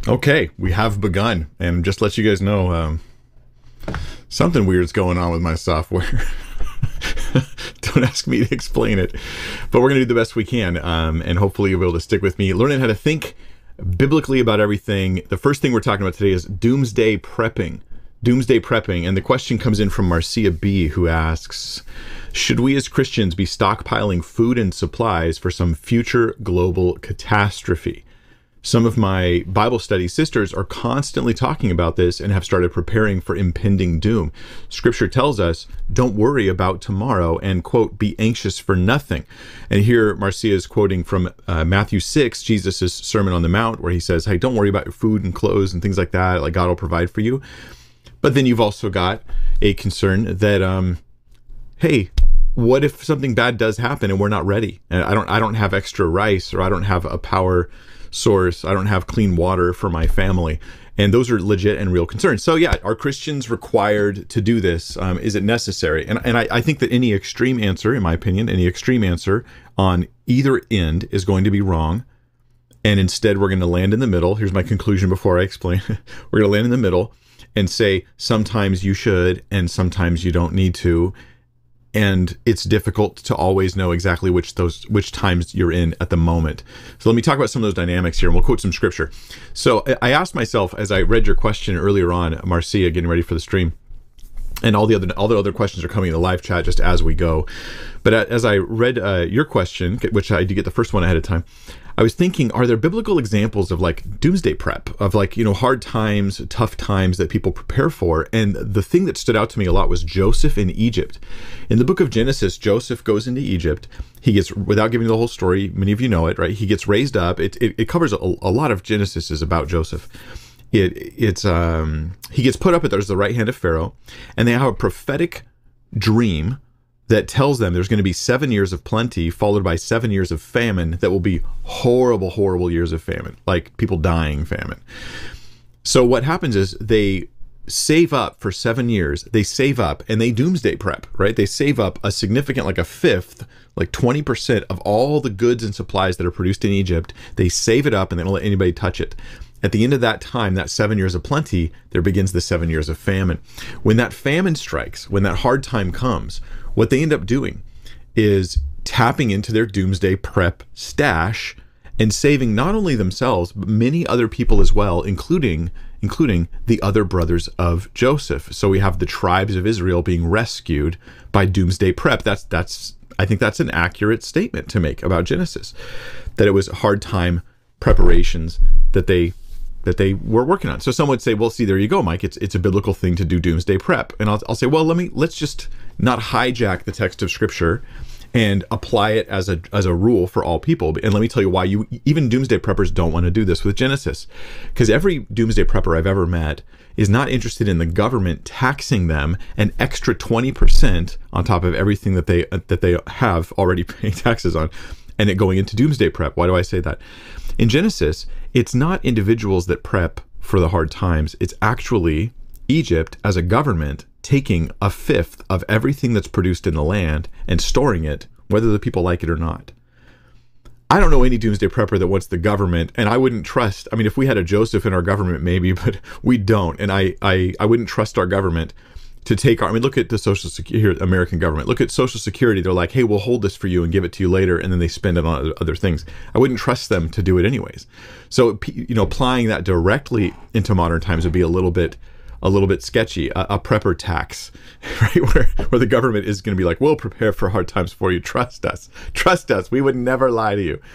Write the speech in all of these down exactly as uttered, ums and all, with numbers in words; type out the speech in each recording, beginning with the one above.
Okay, we have begun, and just to let you guys know, um, something weird's going on with my software. Don't ask me to explain it, but we're going to do the best we can, um, and hopefully you'll be able to stick with me, learning how to think biblically about everything. The first thing we're talking about today is doomsday prepping. Doomsday prepping, and the question comes in from Marcia B., who asks, should we as Christians be stockpiling food and supplies for some future global catastrophe? Some of my Bible study sisters are constantly talking about this and have started preparing for impending doom. Scripture tells us, don't worry about tomorrow and, quote, be anxious for nothing. And here Marcia is quoting from uh, Matthew six, Jesus' Sermon on the Mount, where he says, hey, don't worry about your food and clothes and things like that. Like God will provide for you. But then you've also got a concern that, um, hey, what if something bad does happen and we're not ready? And I don't, I don't have extra rice, or I don't have a power source. I don't have clean water for my family. And those are legit and real concerns. So yeah, are Christians required to do this? Um, is it necessary? And, and I, I think that any extreme answer, in my opinion, any extreme answer on either end is going to be wrong. And instead, we're going to land in the middle. Here's my conclusion before I explain. We're going to land in the middle and say, sometimes you should, and sometimes you don't need to. And it's difficult to always know exactly which those which times you're in at the moment. So let me talk about some of those dynamics here, and we'll quote some scripture. So I asked myself as I read your question earlier on, Marcia, getting ready for the stream, and all the other all the other questions are coming in the live chat just as we go. But as I read uh, your question, which I did get the first one ahead of time, I was thinking, are there biblical examples of like doomsday prep, of like, you know, hard times, tough times that people prepare for? And the thing that stood out to me a lot was Joseph in Egypt. In the book of Genesis, Joseph goes into Egypt. He gets, without giving the whole story, many of you know it, right? He gets raised up. It it, it covers a, a lot of Genesis is about Joseph. It it's um he gets put up at there's the right hand of Pharaoh, and they have a prophetic dream that tells them there's going to be seven years of plenty followed by seven years of famine that will be horrible, horrible years of famine, like people dying famine. So what happens is they save up for seven years. They save up and they doomsday prep, right? They save up a significant, like a fifth, like twenty percent of all the goods and supplies that are produced in Egypt. They save it up and they don't let anybody touch it. At the end of that time, that seven years of plenty, there begins the seven years of famine. When that famine strikes, when that hard time comes, what they end up doing is tapping into their doomsday prep stash and saving not only themselves, but many other people as well, including including the other brothers of Joseph. So we have the tribes of Israel being rescued by doomsday prep. That's that's I think that's an accurate statement to make about Genesis, that it was hard time preparations that they that they were working on. So some would say, well, see, there you go, Mike. It's it's a biblical thing to do doomsday prep. And I'll, I'll say, well, let me let's just not hijack the text of Scripture and apply it as a as a rule for all people. And let me tell you why you even doomsday preppers don't want to do this with Genesis. Because every doomsday prepper I've ever met is not interested in the government taxing them an extra twenty percent on top of everything that they that they have already paying taxes on, and it going into doomsday prep. Why do I say that? In Genesis, it's not individuals that prep for the hard times. It's actually Egypt as a government taking a fifth of everything that's produced in the land and storing it, whether the people like it or not. I don't know any doomsday prepper that wants the government, and I wouldn't trust, I mean, if we had a Joseph in our government, maybe, but we don't. And I, I, I wouldn't trust our government to take our, I mean, look at the Social Security, American government. Look at Social Security. They're like, hey, we'll hold this for you and give it to you later. And then they spend it on other things. I wouldn't trust them to do it anyways. So, you know, applying that directly into modern times would be a little bit, a little bit sketchy. A, a prepper tax, right? Where, where the government is going to be like, we'll prepare for hard times for you. Trust us. Trust us. We would never lie to you.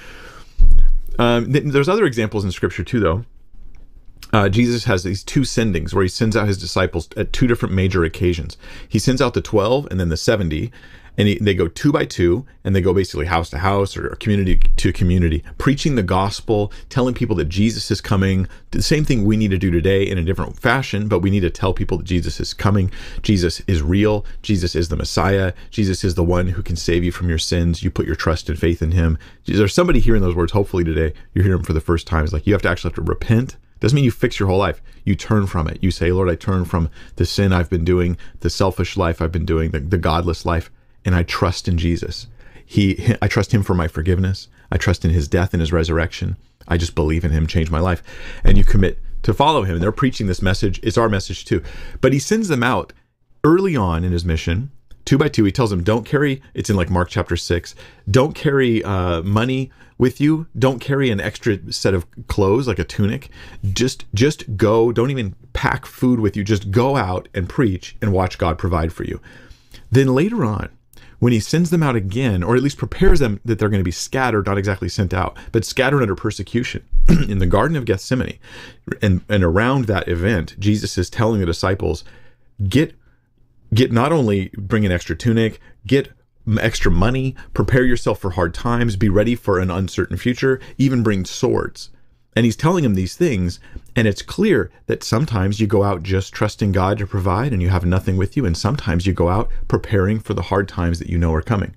Um, th- there's other examples in Scripture too, though. Uh, Jesus has these two sendings where he sends out his disciples at two different major occasions. He sends out the twelve and then the seventy, and he, they go two by two, and they go basically house to house or community to community, preaching the gospel, telling people that Jesus is coming. The same thing we need to do today in a different fashion, but we need to tell people that Jesus is coming. Jesus is real. Jesus is the Messiah. Jesus is the one who can save you from your sins. You put your trust and faith in him. There's somebody hearing those words, hopefully today, you're hearing them for the first time. It's like you have to actually have to repent. Doesn't mean you fix your whole life. You turn from it. You say, Lord, I turn from the sin I've been doing, the selfish life I've been doing, the, the godless life, and I trust in Jesus. He, I trust him for my forgiveness. I trust in his death and his resurrection. I just believe in him, change my life. And you commit to follow him. They're preaching this message. It's our message too. But he sends them out early on in his mission, two by two. He tells them, don't carry, it's in like Mark chapter six, don't carry uh, money with you. Don't carry an extra set of clothes, like a tunic. Just, just go. Don't even pack food with you. Just go out and preach and watch God provide for you. Then later on, when he sends them out again, or at least prepares them that they're going to be scattered, not exactly sent out, but scattered under persecution in the Garden of Gethsemane, and, and around that event, Jesus is telling the disciples, get, get not only bring an extra tunic, get extra money, prepare yourself for hard times, be ready for an uncertain future, even bring swords. And he's telling them these things, and it's clear that sometimes you go out just trusting God to provide and you have nothing with you, and sometimes you go out preparing for the hard times that you know are coming.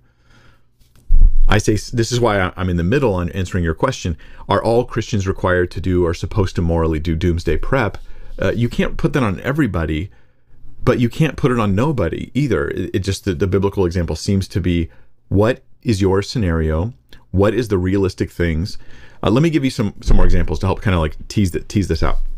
I say this is why I'm in the middle on answering your question. Are all Christians required to do or supposed to morally do doomsday prep? Uh, you can't put that on everybody, but you can't put it on nobody either. It, it just, the, the biblical example seems to be, what is your scenario? What is the realistic things? Uh, let me give you some some more examples to help kind of like tease that tease this out.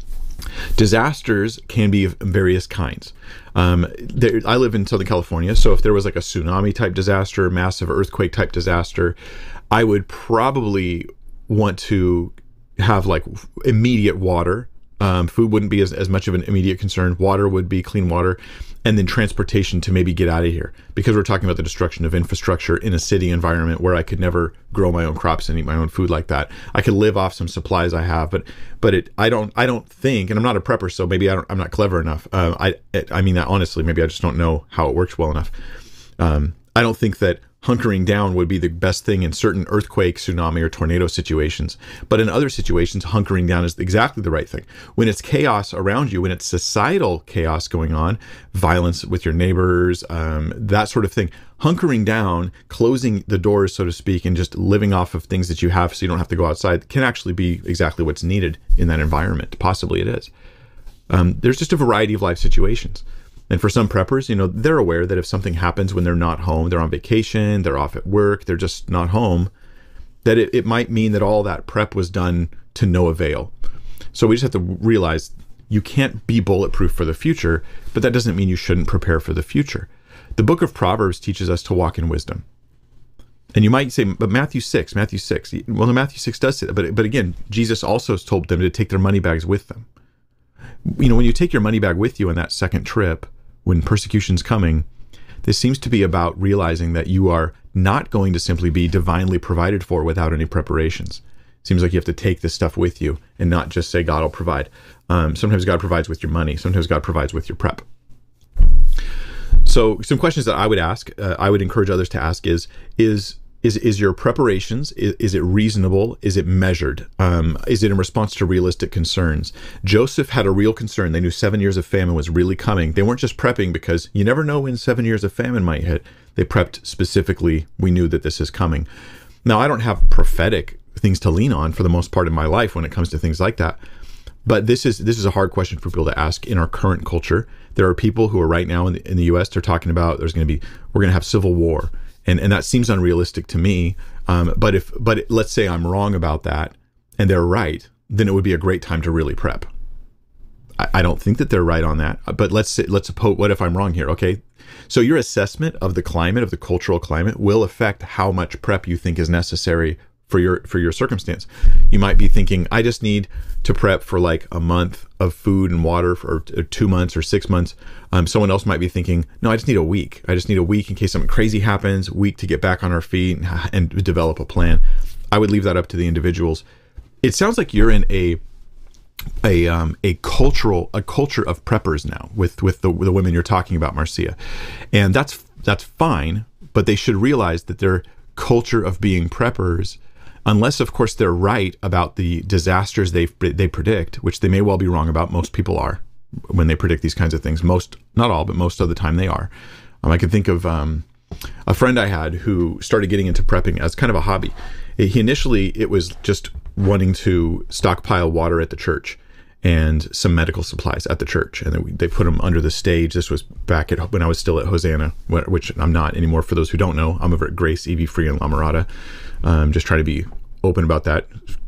Disasters can be of various kinds. Um, there, I live in Southern California, so if there was like a tsunami type disaster, massive earthquake type disaster, I would probably want to have like immediate water. Um, food wouldn't be as, as much of an immediate concern. Water would be clean water, and then transportation to maybe get out of here, because we're talking about the destruction of infrastructure in a city environment where I could never grow my own crops and eat my own food like that. I could live off some supplies I have, but but it I don't I don't think, and I'm not a prepper, so maybe I don't I'm not clever enough. Uh, I I mean that honestly, maybe I just don't know how it works well enough. Um, I don't think that hunkering down would be the best thing in certain earthquake, tsunami, or tornado situations. But in other situations, hunkering down is exactly the right thing. When it's chaos around you, when it's societal chaos going on, violence with your neighbors, um, that sort of thing, hunkering down, closing the doors, so to speak, and just living off of things that you have so you don't have to go outside can actually be exactly what's needed in that environment. Possibly it is. Um, there's just a variety of life situations. And for some preppers, you know, they're aware that if something happens when they're not home, they're on vacation, they're off at work, they're just not home, that it, it might mean that all that prep was done to no avail. So we just have to realize you can't be bulletproof for the future, but that doesn't mean you shouldn't prepare for the future. The book of Proverbs teaches us to walk in wisdom. And you might say, but Matthew six, Matthew six, well, no, Matthew six does say that, but, but again, Jesus also told them to take their money bags with them. You know, when you take your money bag with you on that second trip, when persecution's coming, this seems to be about realizing that you are not going to simply be divinely provided for without any preparations. It seems like you have to take this stuff with you and not just say God will provide. Um, sometimes God provides with your money. Sometimes God provides with your prep. So some questions that I would ask, uh, I would encourage others to ask is, is, Is is your preparations, is, is it reasonable? Is it measured? Um, is it in response to realistic concerns? Joseph had a real concern. They knew seven years of famine was really coming. They weren't just prepping because you never know when seven years of famine might hit. They prepped specifically. We knew that this is coming. Now, I don't have prophetic things to lean on for the most part of my life when it comes to things like that. But this is this is a hard question for people to ask in our current culture. There are people who are right now in the, in the U S, they're talking about there's going to be, we're going to have civil war. And and that seems unrealistic to me. Um, but if but it, let's say I'm wrong about that, and they're right, then it would be a great time to really prep. I, I don't think that they're right on that. But let's say, let's suppose, what if I'm wrong here? Okay, so your assessment of the climate, of the cultural climate, will affect how much prep you think is necessary for your for your circumstance. You might be thinking, I just need to prep for like a month of food and water for or two months or six months. Um, someone else might be thinking, no, I just need a week. I just need a week in case something crazy happens, a week to get back on our feet and, and develop a plan. I would leave that up to the individuals. It sounds like you're in a a um, a cultural a culture of preppers now with with the, the women you're talking about, Marcia, and that's that's fine. But they should realize that their culture of being preppers, unless, of course, they're right about the disasters they they predict, which they may well be wrong about. Most people are when they predict these kinds of things. Most, not all, but most of the time they are. Um, I can think of um, a friend I had who started getting into prepping as kind of a hobby. He initially, it was just wanting to stockpile water at the church and some medical supplies at the church. And they, they put them under the stage. This was back at when I was still at Hosanna, which I'm not anymore. For those who don't know, I'm over at Grace, E V Free, and La Mirada. Um, just try to be open about that.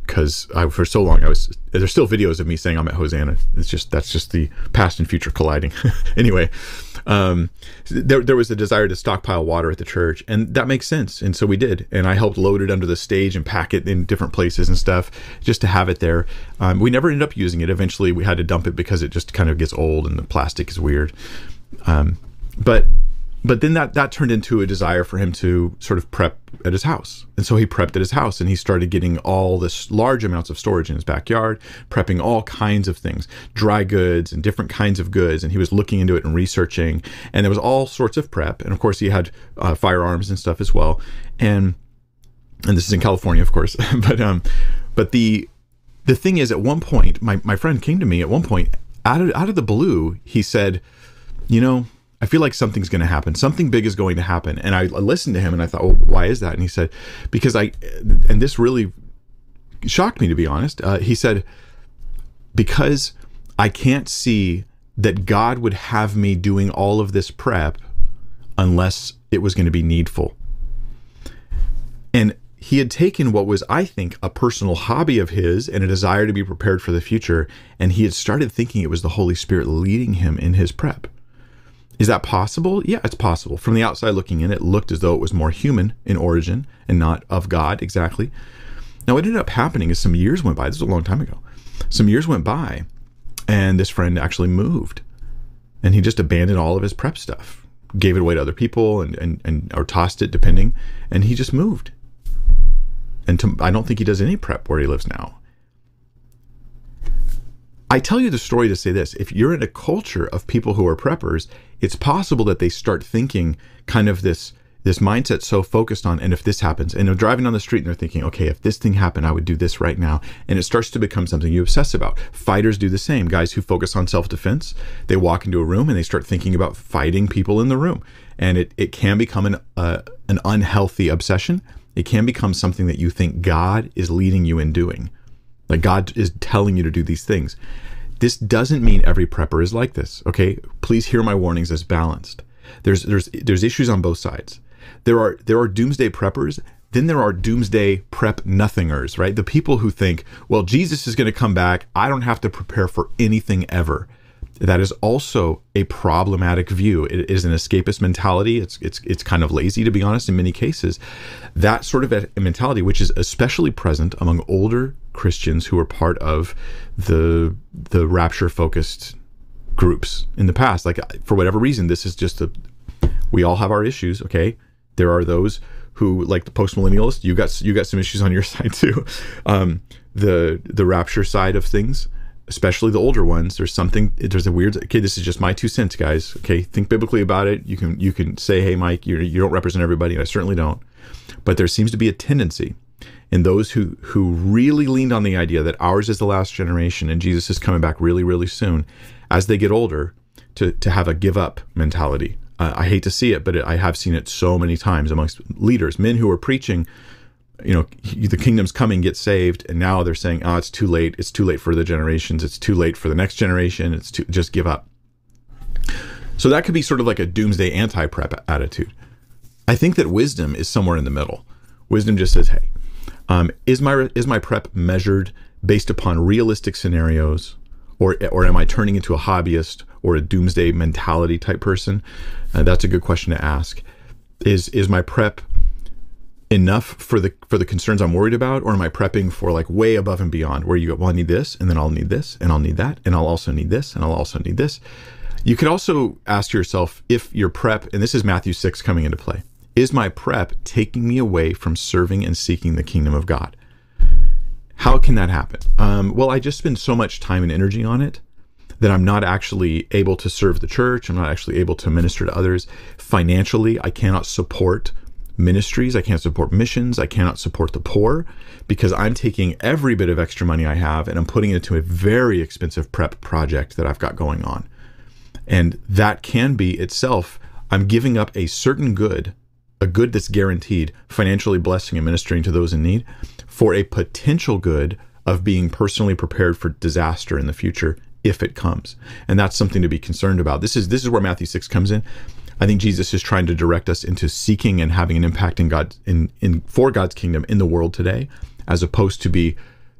because I, for so long I was, there's still videos of me saying I'm at Hosanna. It's just, that's just the past and future colliding. Anyway, um, there, there was a desire to stockpile water at the church, and that makes sense. And so we did. And I helped load it under the stage and pack it in different places and stuff just to have it there. Um, we never ended up using it. Eventually we had to dump it because it just kind of gets old and the plastic is weird. Um, but But then that, that turned into a desire for him to sort of prep at his house. And so he prepped at his house, and he started getting all this large amounts of storage in his backyard, prepping all kinds of things, dry goods and different kinds of goods. And he was looking into it and researching, and there was all sorts of prep. And of course he had uh, firearms and stuff as well. And, and this is in California, of course. but, um, but the, the thing is, at one point, my, my friend came to me at one point out of, out of the blue. He said, you know, I feel like something's going to happen. Something big is going to happen. And I listened to him and I thought, well, why is that? And he said, because I, and this really shocked me, to be honest. Uh, he said, because I can't see that God would have me doing all of this prep unless it was going to be needful. And he had taken what was, I think, a personal hobby of his and a desire to be prepared for the future. And he had started thinking it was the Holy Spirit leading him in his prep. Is that possible? Yeah, it's possible. From the outside looking in, it looked as though it was more human in origin and not of God exactly. Now, what ended up happening is some years went by. This was a long time ago. Some years went by, and this friend actually moved. And he just abandoned all of his prep stuff, gave it away to other people, and, and, and or tossed it, depending. And he just moved. And to, I don't think he does any prep where he lives now. I tell you the story to say this: if you're in a culture of people who are preppers, it's possible that they start thinking kind of this this mindset so focused on, and if this happens, and they're driving on the street and they're thinking, okay, if this thing happened, I would do this right now. And it starts to become something you obsess about. Fighters do the same. Guys who focus on self-defense, they walk into a room and they start thinking about fighting people in the room. And it, it can become an, uh, an unhealthy obsession. It can become something that you think God is leading you in doing. Like God is telling you to do these things. This doesn't mean every prepper is like this, okay? Please hear my warnings as balanced. There's there's there's issues on both sides. There are there are doomsday preppers, then there are doomsday prep nothingers, right? The people who think, well, Jesus is going to come back, I don't have to prepare for anything ever. That is also a problematic view. It is an escapist mentality. It's it's it's kind of lazy, to be honest, in many cases. That sort of a mentality, which is especially present among older Christians who are part of the the rapture-focused groups in the past. Like, for whatever reason, this is just a, we all have our issues, okay? There are those who, like the post-millennialists, you got you got some issues on your side too. Um, the the rapture side of things, especially the older ones, there's something, there's a weird, okay, this is just my two cents, guys. Okay, think biblically about it. You can you can say, hey, Mike, you you don't represent everybody, and I certainly don't. But there seems to be a tendency in those who who really leaned on the idea that ours is the last generation and Jesus is coming back really, really soon, as they get older, to to have a give up mentality. Uh, I hate to see it, but it, I have seen it so many times amongst leaders, men who are preaching, you know, the kingdom's coming, get saved, and now they're saying, oh, it's too late. It's too late for the generations. It's too late for the next generation. It's too, just give up. So that could be sort of like a doomsday anti-prep attitude. I think that wisdom is somewhere in the middle. Wisdom just says, hey, um, is my is my prep measured based upon realistic scenarios, or or am I turning into a hobbyist or a doomsday mentality type person? Uh, that's a good question to ask. Is is my prep enough for the for the concerns I'm worried about, or am I prepping for like way above and beyond, where you go, well, I need this, and then I'll need this, and I'll need that, and I'll also need this, and I'll also need this. You could also ask yourself if your prep, and this is Matthew six coming into play, is my prep taking me away from serving and seeking the kingdom of God? How can that happen? Um, well, I just spend so much time and energy on it that I'm not actually able to serve the church. I'm not actually able to minister to others. Financially, I cannot support ministries. I can't support missions. I cannot support the poor because I'm taking every bit of extra money I have and I'm putting it into a very expensive prep project that I've got going on. And that can be itself, I'm giving up a certain good, a good that's guaranteed, financially blessing and ministering to those in need, for a potential good of being personally prepared for disaster in the future if it comes. And that's something to be concerned about. This is this is where Matthew six comes in. I think Jesus is trying to direct us into seeking and having an impact in God in, in for God's kingdom in the world today, as opposed to be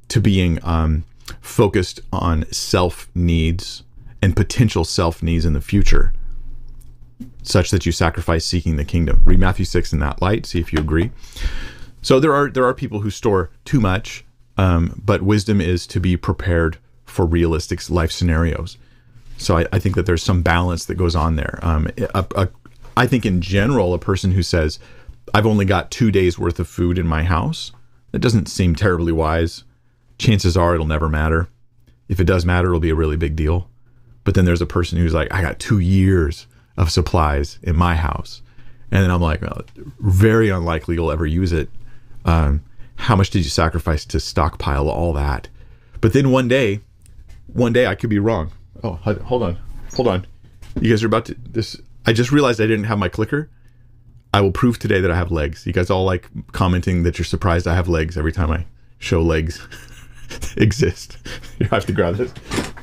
to being um, focused on self needs and potential self needs in the future, such that you sacrifice seeking the kingdom. Read Matthew six in that light, see if you agree. So there are there are people who store too much, um, but wisdom is to be prepared for realistic life scenarios. So I, I think that there's some balance that goes on there. Um, a, a, I think in general, a person who says, I've only got two days worth of food in my house, that doesn't seem terribly wise. Chances are it'll never matter. If it does matter, it'll be a really big deal. But then there's a person who's like, I got two years of supplies in my house. And then I'm like, well, very unlikely you'll ever use it. Um, how much did you sacrifice to stockpile all that? But then one day, one day I could be wrong. Oh, hold on, hold on. You guys are about to, this, I just realized I didn't have my clicker. I will prove today that I have legs. You guys all like commenting that you're surprised I have legs every time I show legs exist. You have to grab this.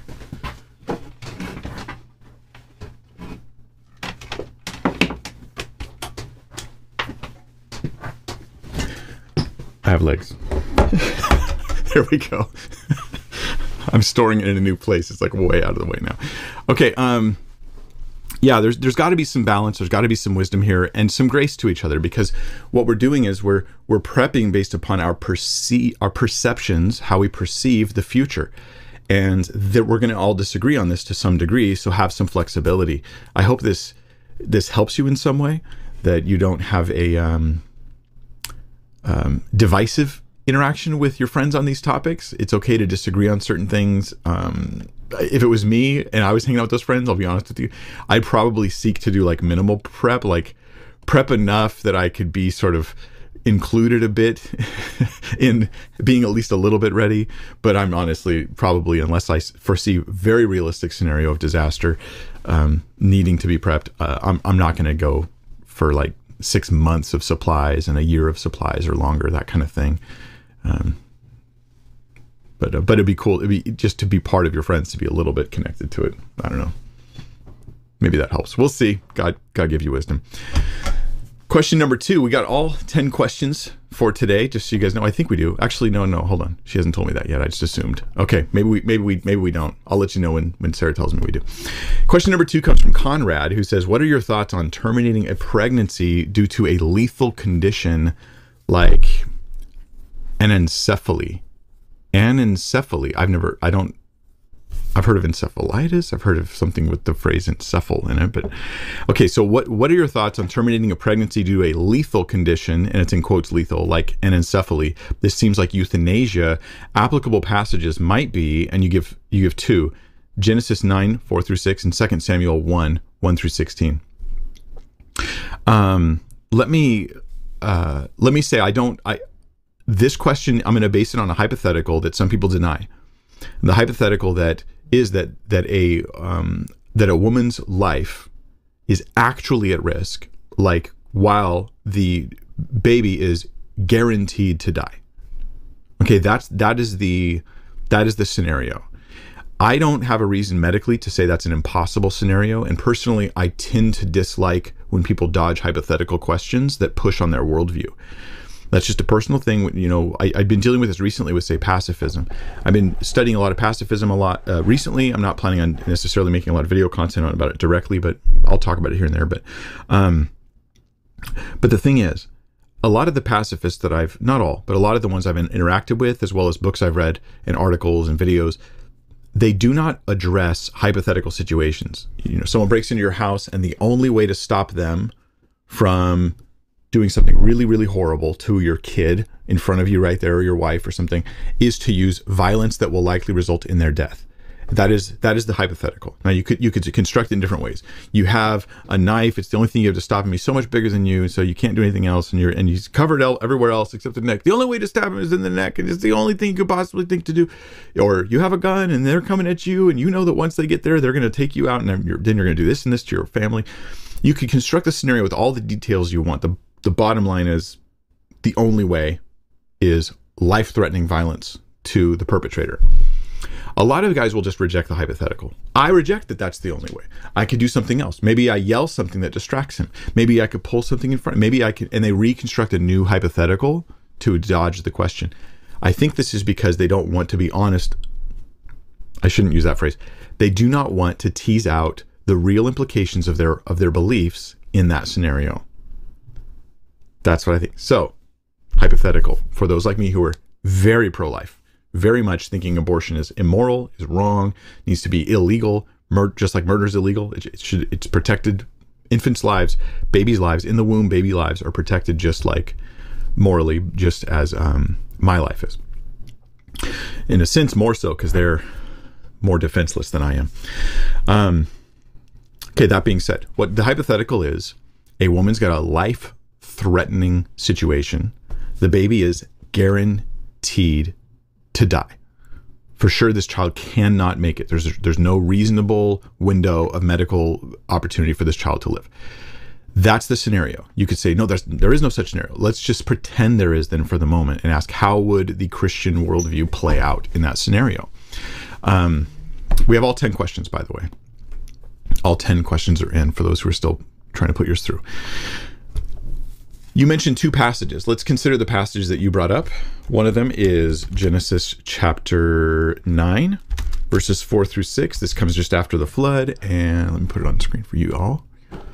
I have legs. There we go. I'm storing it in a new place. It's like way out of the way now. Okay. Um, yeah, there's there's got to be some balance. There's got to be some wisdom here and some grace to each other, because what we're doing is we're we're prepping based upon our perce- our perceptions, how we perceive the future, and that we're going to all disagree on this to some degree. So have some flexibility. I hope this this helps you in some way, that you don't have a um, um, divisive interaction with your friends on these topics. It's okay to disagree on certain things. Um, if it was me and I was hanging out with those friends, I'll be honest with you, I'd probably seek to do like minimal prep, like prep enough that I could be sort of included a bit in being at least a little bit ready. But I'm honestly probably, unless I foresee very realistic scenario of disaster, um, needing to be prepped, uh, I'm, I'm not going to go for like six months of supplies and a year of supplies or longer, that kind of thing. Um, but uh, but it'd be cool. It'd be just to be part of your friends, to be a little bit connected to it. I don't know. Maybe that helps. We'll see. God, God give you wisdom. Question number two. We got all ten questions for today, just so you guys know. I think we do. Actually, no, no. Hold on. She hasn't told me that yet. I just assumed. Okay, maybe we, maybe we, maybe we don't. I'll let you know when when Sarah tells me we do. Question number two comes from Conrad, who says, "What are your thoughts on terminating a pregnancy due to a lethal condition like anencephaly?" Anencephaly. I've never. I don't. I've heard of encephalitis. I've heard of something with the phrase encephal in it. But okay, so what what are your thoughts on terminating a pregnancy due to a lethal condition, and it's in quotes lethal, like anencephaly? This seems like euthanasia. Applicable passages might be, and you give you give two: Genesis nine four through six, and Second Samuel one one through sixteen. Um, let me uh, let me say I don't. I this question I'm going to base it on a hypothetical that some people deny. The hypothetical that is that that a um, that a woman's life is actually at risk, like while the baby is guaranteed to die. Okay, that's that is the that is the scenario. I don't have a reason medically to say that's an impossible scenario, and personally, I tend to dislike when people dodge hypothetical questions that push on their worldview. That's just a personal thing. You know, I, I've been dealing with this recently with, say, pacifism. I've been studying a lot of pacifism a lot uh, recently. I'm not planning on necessarily making a lot of video content about it directly, but I'll talk about it here and there. But, um, but the thing is, a lot of the pacifists that I've, not all, but a lot of the ones I've interacted with, as well as books I've read and articles and videos, they do not address hypothetical situations. You know, someone breaks into your house, and the only way to stop them from doing something really, really horrible to your kid in front of you right there, or your wife or something, is to use violence that will likely result in their death. That is that is the hypothetical. Now you could you could construct it in different ways. You have a knife; it's the only thing you have to stop him. He's so much bigger than you, so you can't do anything else, and you're and he's covered everywhere else except the neck. The only way to stab him is in the neck, and it's the only thing you could possibly think to do. Or you have a gun, and they're coming at you, and you know that once they get there, they're going to take you out, and then you're, then you're going to do this and this to your family. You could construct a scenario with all the details you want. The The bottom line is the only way is life-threatening violence to the perpetrator. A lot of guys will just reject the hypothetical. I reject that that's the only way. I could do something else. Maybe I yell something that distracts him. Maybe I could pull something in front. Maybe I could, and they reconstruct a new hypothetical to dodge the question. I think this is because they don't want to be honest. I shouldn't use that phrase. They do not want to tease out the real implications of their of their beliefs in that scenario. That's what I think. So, hypothetical, for those like me who are very pro-life, very much thinking abortion is immoral, is wrong, needs to be illegal, mur- just like murder is illegal. It, it should, it's protected. Infants' lives, babies' lives, in the womb, baby lives are protected just like morally, just as um, my life is. In a sense, more so because they're more defenseless than I am. Um, okay, that being said, what the hypothetical is, a woman's got a life-threatening situation. The baby is guaranteed to die. For sure, this child cannot make it. There's there's no reasonable window of medical opportunity for this child to live. That's the scenario. You could say, no, there's, there is no such scenario. Let's just pretend there is then for the moment and ask, how would the Christian worldview play out in that scenario? Um, we have all ten questions, by the way. All ten questions are in for those who are still trying to put yours through. You mentioned two passages. Let's consider the passages that you brought up. One of them is Genesis chapter nine, verses four through six. This comes just after the flood, and let me put it on the screen for you all.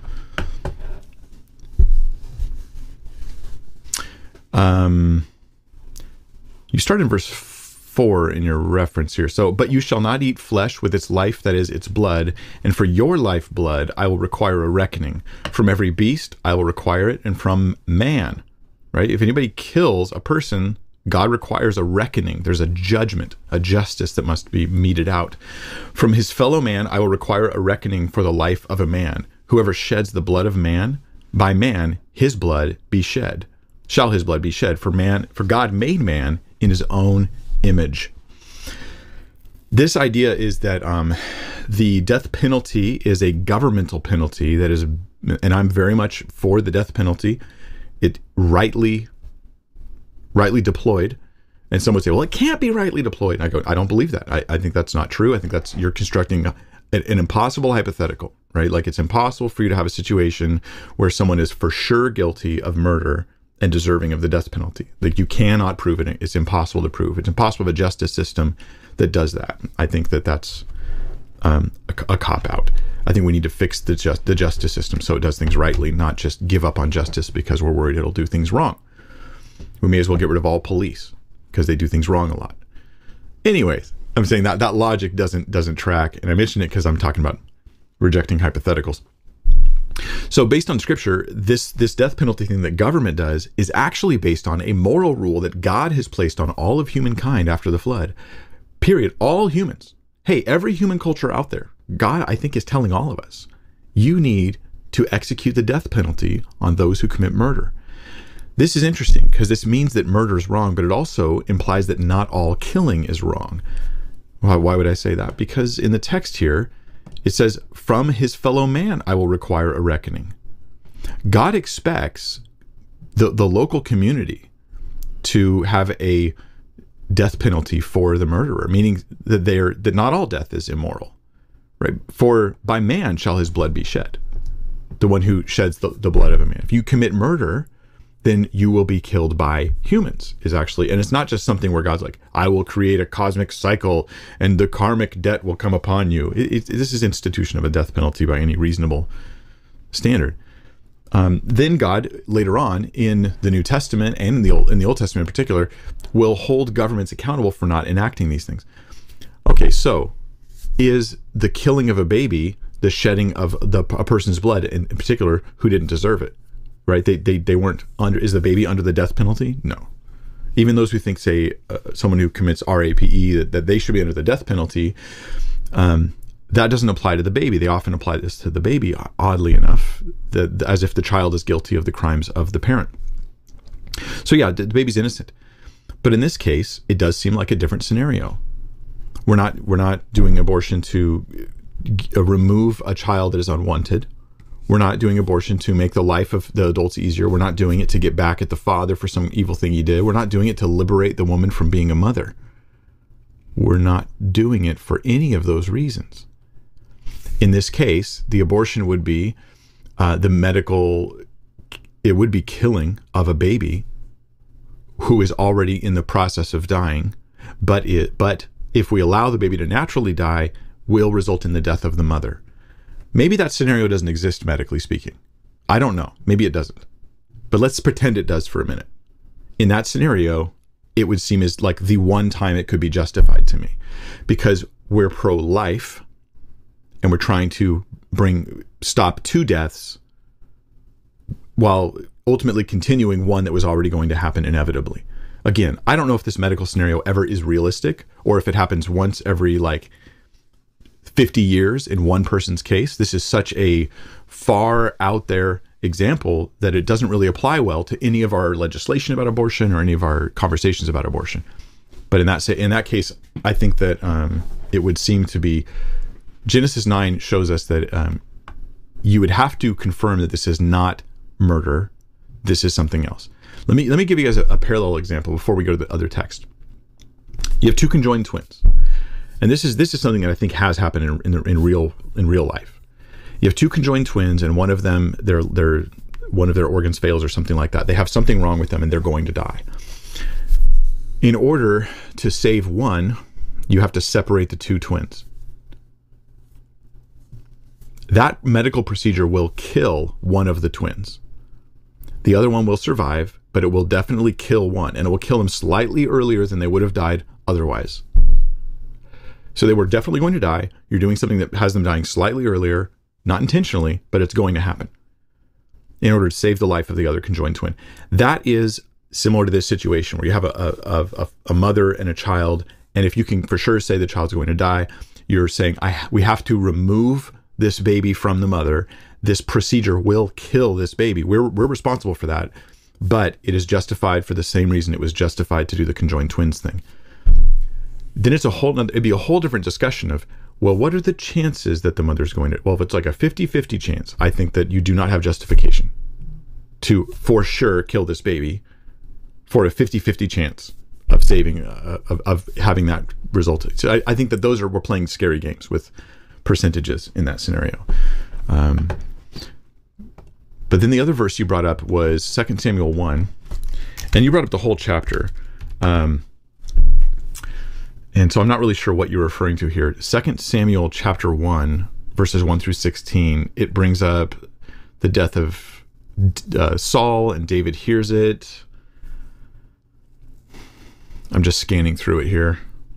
Um, you start in verse four in your reference here. So, but you shall not eat flesh with its life, that is its blood, and for your life blood I will require a reckoning. From every beast I will require it, and from man, right? If anybody kills a person, God requires a reckoning. There's a judgment, a justice that must be meted out. From his fellow man I will require a reckoning for the life of a man. Whoever sheds the blood of man, by man his blood be shed. Shall his blood be shed? For man, for God made man in his own image. This idea is that um, the death penalty is a governmental penalty that is, and I'm very much for the death penalty. It rightly, rightly deployed. And some would say, well, it can't be rightly deployed. And I go, I don't believe that. I, I think that's not true. I think that's, you're constructing a, an impossible hypothetical, right? Like it's impossible for you to have a situation where someone is for sure guilty of murder and deserving of the death penalty. Like you cannot prove it. It's impossible to prove. It's impossible to have a justice system that does that. I think that that's um, a, a cop-out. I think we need to fix the, just, the justice system so it does things rightly, not just give up on justice because we're worried it'll do things wrong. We may as well get rid of all police because they do things wrong a lot. Anyways, I'm saying that that logic doesn't doesn't track, and I mention it because I'm talking about rejecting hypotheticals. So based on scripture, this, this death penalty thing that government does is actually based on a moral rule that God has placed on all of humankind after the flood. Period. All humans. Hey, every human culture out there, God, I think, is telling all of us, you need to execute the death penalty on those who commit murder. This is interesting because this means that murder is wrong, but it also implies that not all killing is wrong. Why, why would I say that? Because in the text here, it says, from his fellow man, I will require a reckoning. God expects the, the local community to have a death penalty for the murderer, meaning that they're, that not all death is immoral, right? For by man shall his blood be shed. The one who sheds the, the blood of a man. If you commit murder, then you will be killed by humans is actually, and it's not just something where God's like, I will create a cosmic cycle and the karmic debt will come upon you. It, it, this is institution of a death penalty by any reasonable standard. Um, then God later on in the New Testament and in the Old, in the Old Testament in particular, will hold governments accountable for not enacting these things. Okay, so is the killing of a baby the shedding of the a person's blood in, in particular who didn't deserve it? Right? They, they they weren't under, is the baby under the death penalty? No. Even those who think, say, uh, someone who commits R A P E, that, that they should be under the death penalty, um, that doesn't apply to the baby. They often apply this to the baby, oddly enough, that, as if the child is guilty of the crimes of the parent. So yeah, the, the baby's innocent. But in this case, it does seem like a different scenario. We're not, we're not doing abortion to uh, remove a child that is unwanted. We're not doing abortion to make the life of the adults easier. We're not doing it to get back at the father for some evil thing he did. We're not doing it to liberate the woman from being a mother. We're not doing it for any of those reasons. In this case, the abortion would be uh, the medical, it would be killing of a baby who is already in the process of dying, but it, but if we allow the baby to naturally die, will result in the death of the mother. Maybe that scenario doesn't exist, medically speaking. I don't know. Maybe it doesn't. But let's pretend it does for a minute. In that scenario, it would seem as like the one time it could be justified to me, because we're pro-life and we're trying to bring stop two deaths while ultimately continuing one that was already going to happen inevitably. Again, I don't know if this medical scenario ever is realistic, or if it happens once every like fifty years in one person's case. This is such a far out there example that it doesn't really apply well to any of our legislation about abortion or any of our conversations about abortion. But in that in that case, I think that um, it would seem to be, Genesis nine shows us that um, you would have to confirm that this is not murder. This is something else. Let me let me give you guys a, a parallel example before we go to the other text. You have two conjoined twins, and this is this is something that I think has happened in in, the, in real in real life. You have two conjoined twins, and one of them, their their one of their organs fails or something like that. They have something wrong with them, and they're going to die. In order to save one, you have to separate the two twins. That medical procedure will kill one of the twins. The other one will survive, but it will definitely kill one, and it will kill them slightly earlier than they would have died otherwise. So they were definitely going to die. You're doing something that has them dying slightly earlier, not intentionally, but it's going to happen in order to save the life of the other conjoined twin. That is similar to this situation where you have a, a, a, a mother and a child, and if you can for sure say the child's going to die, you're saying, I, we have to remove this baby from the mother. This procedure will kill this baby. We're, we're responsible for that, but it is justified for the same reason it was justified to do the conjoined twins thing. Then it's a whole, it'd be a whole different discussion of, well, what are the chances that the mother's going to, well, if it's like a fifty fifty chance, I think that you do not have justification to for sure kill this baby for a fifty fifty chance of saving, uh, of, of having that result. So I, I think that those are, we're playing scary games with percentages in that scenario. Um, but then the other verse you brought up was Second Samuel one, and you brought up the whole chapter. Um, And so I'm not really sure what you're referring to here. Second Samuel chapter one, verses one through sixteen, it brings up the death of uh, Saul, and David hears it. I'm just scanning through it here.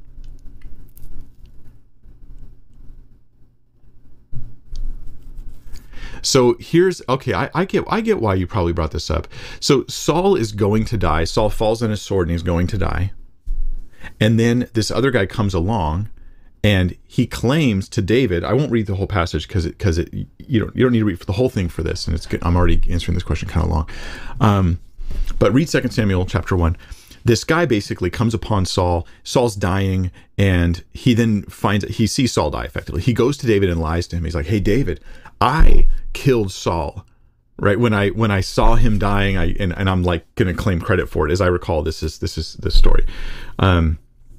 So here's, okay, I, I get I get why you probably brought this up. So Saul is going to die. Saul falls on his sword and he's going to die. And then this other guy comes along and he claims to David, I won't read the whole passage because it, because it, you don't, you don't need to read the whole thing for this. And it's, I'm already answering this question kind of long. Um, but read Second Samuel chapter one. This guy basically comes upon Saul. Saul's dying, and he then finds, he sees Saul die effectively. He goes to David and lies to him. He's like, hey, David, I killed Saul. Right when I when I saw him dying, I and, and I'm like going to claim credit for it. As I recall, this is this is the story, um,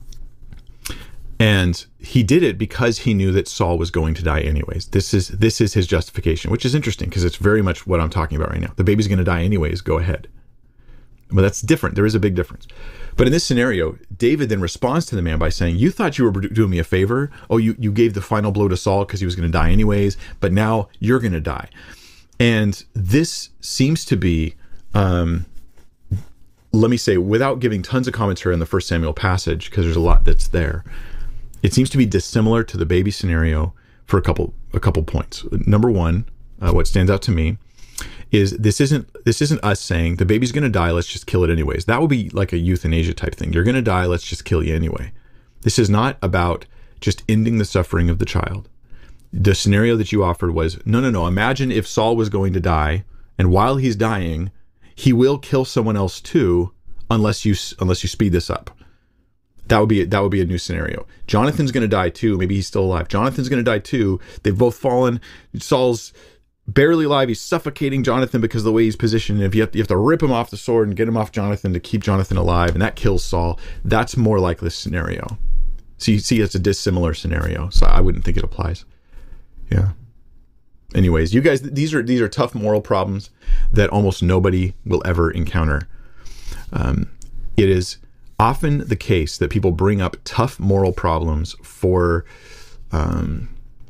and he did it because he knew that Saul was going to die anyways. This is this is his justification, which is interesting because it's very much what I'm talking about right now. The baby's going to die anyways. Go ahead. But that's different. There is a big difference. But in this scenario, David then responds to the man by saying, "You thought you were doing me a favor. Oh, you you gave the final blow to Saul because he was going to die anyways. But now you're going to die." And this seems to be, um, let me say, without giving tons of commentary on the First Samuel passage, because there's a lot that's there, it seems to be dissimilar to the baby scenario for a couple a couple points. Number one, uh, what stands out to me is this isn't this isn't us saying the baby's going to die, let's just kill it anyways. That would be like a euthanasia type thing. You're going to die, let's just kill you anyway. This is not about just ending the suffering of the child. The scenario that you offered was, no, no, no. Imagine if Saul was going to die, and while he's dying, he will kill someone else too, unless you unless you speed this up. That would be that would be a new scenario. Jonathan's going to die too. Maybe he's still alive. Jonathan's going to die too. They've both fallen. Saul's barely alive. He's suffocating Jonathan because of the way he's positioned. And if you have, to, you have to rip him off the sword and get him off Jonathan to keep Jonathan alive, and that kills Saul. That's more like this scenario. So you see, it's a dissimilar scenario. So I wouldn't think it applies. Yeah. Anyways, you guys, these are these are tough moral problems that almost nobody will ever encounter. Um, it is often the case that people bring up tough moral problems for um,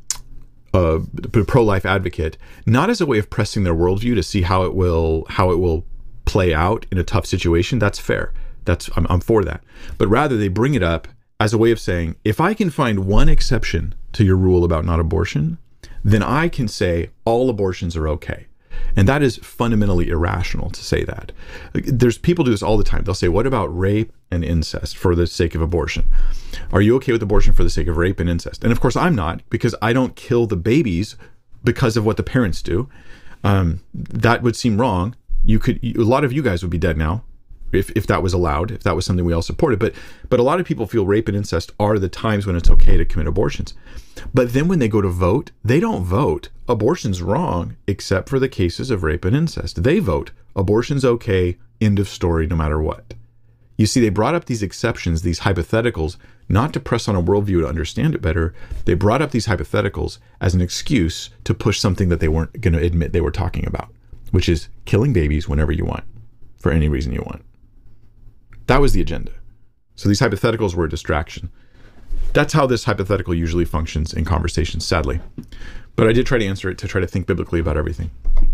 a pro-life advocate, not as a way of pressing their worldview to see how it will how it will play out in a tough situation. That's fair. That's I'm, I'm for that. But rather, they bring it up as a way of saying, if I can find one exception to your rule about not abortion, then I can say all abortions are okay. And that is fundamentally irrational to say that. There's people do this all the time. They'll say, what about rape and incest for the sake of abortion? Are you okay with abortion for the sake of rape and incest? And of course I'm not, because I don't kill the babies because of what the parents do. Um, that would seem wrong. You could, a lot of you guys would be dead now if, if that was allowed, if that was something we all supported. But, but a lot of people feel rape and incest are the times when it's okay to commit abortions. But then when they go to vote, they don't vote abortion's wrong, except for the cases of rape and incest. They vote abortion's okay, end of story, no matter what. You see, they brought up these exceptions, these hypotheticals, not to press on a worldview to understand it better. They brought up these hypotheticals as an excuse to push something that they weren't going to admit they were talking about, which is killing babies whenever you want, for any reason you want. That was the agenda. So these hypotheticals were a distraction. That's how this hypothetical usually functions in conversations, sadly. But I did try to answer it to try to think biblically about everything.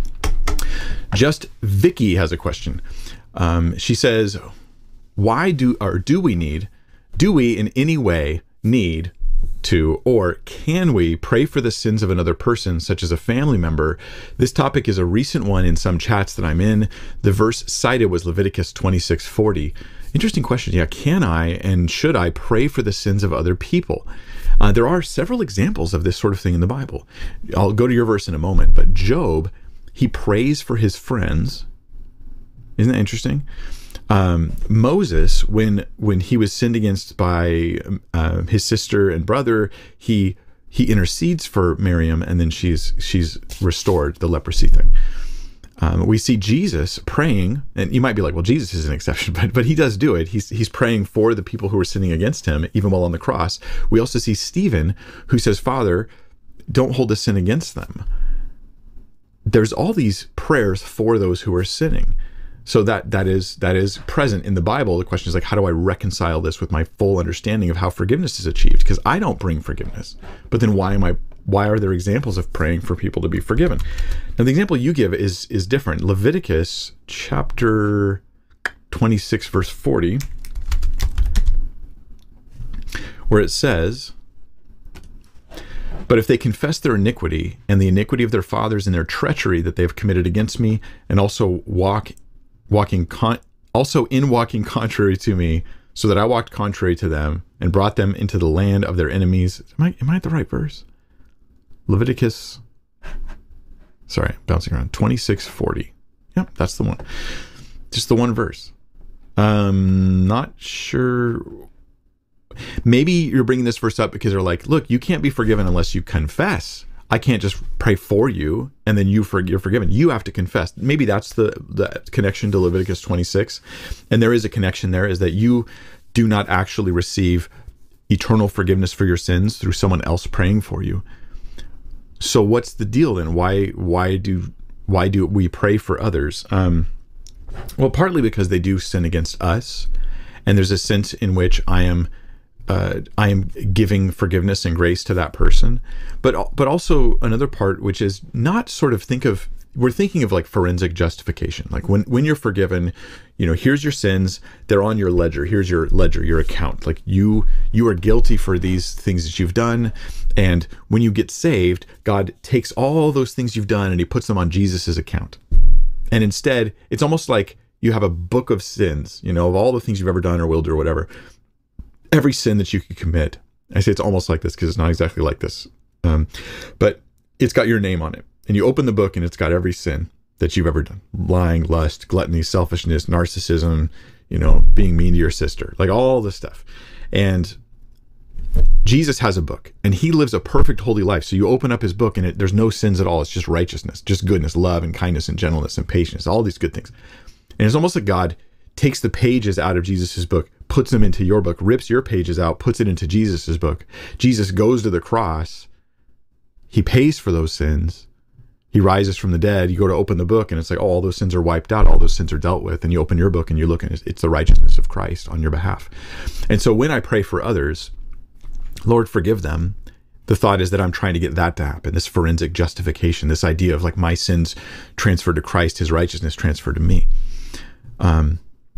Just Vicky has a question. Um, she says, why do, or do we need, do we in any way need to, or can we pray for the sins of another person, such as a family member? This topic is a recent one in some chats that I'm in. The verse cited was Leviticus twenty-six forty. Interesting question. Yeah, can I and should I pray for the sins of other people? Uh, there are several examples of this sort of thing in the Bible. I'll go to your verse in a moment, but Job, he prays for his friends. Isn't that interesting? Um, Moses, when when he was sinned against by uh, his sister and brother, he he intercedes for Miriam, and then she's she's restored, the leprosy thing. Um, we see Jesus praying, and you might be like, well, Jesus is an exception, but but he does do it. He's he's praying for the people who are sinning against him, even while on the cross. We also see Stephen, who says, Father, don't hold this sin against them. There's all these prayers for those who are sinning. So that that is that is present in the Bible. The question is like, how do I reconcile this with my full understanding of how forgiveness is achieved? Because I don't bring forgiveness. But then why am I why are there examples of praying for people to be forgiven? Now the example you give is is different. Leviticus chapter twenty-six verse forty, where it says, but if they confess their iniquity and the iniquity of their fathers and their treachery that they have committed against me, and also walk walking con- also in walking contrary to me, so that I walked contrary to them and brought them into the land of their enemies. Am I am I at the right verse? Leviticus, sorry, bouncing around, twenty-six forty. Yep, that's the one. Just the one verse. Um, not sure. Maybe you're bringing this verse up because they're like, look, you can't be forgiven unless you confess. I can't just pray for you and then you for, you're forgiven. You have to confess. Maybe that's the, the connection to Leviticus twenty-six. And there is a connection there, is that you do not actually receive eternal forgiveness for your sins through someone else praying for you. So what's the deal then? Why why do why do we pray for others? Um, well, partly because they do sin against us, and there's a sense in which I am uh, I am giving forgiveness and grace to that person. But but also another part, which is not sort of think of we're thinking of like forensic justification. Like when when you're forgiven, you know, here's your sins, they're on your ledger. Here's your ledger, your account. Like you you are guilty for these things that you've done. And when you get saved, God takes all those things you've done and he puts them on Jesus's account. And instead, it's almost like you have a book of sins, you know, of all the things you've ever done or will do or whatever. Every sin that you could commit. I say it's almost like this because it's not exactly like this. Um, but it's got your name on it. And you open the book and it's got every sin that you've ever done. Lying, lust, gluttony, selfishness, narcissism, you know, being mean to your sister, like all this stuff. And Jesus has a book and he lives a perfect holy life. So you open up his book and it, there's no sins at all. It's just righteousness, just goodness, love and kindness and gentleness and patience, all these good things. And it's almost like God takes the pages out of Jesus's book, puts them into your book, rips your pages out, puts it into Jesus's book. Jesus goes to the cross. He pays for those sins. He rises from the dead. You go to open the book and it's like, oh, all those sins are wiped out. All those sins are dealt with. And you open your book and you look and it's the righteousness of Christ on your behalf. And so when I pray for others, Lord, forgive them, the thought is that I'm trying to get that to happen. This forensic justification, this idea of like my sins transferred to Christ, his righteousness transferred to me. Um,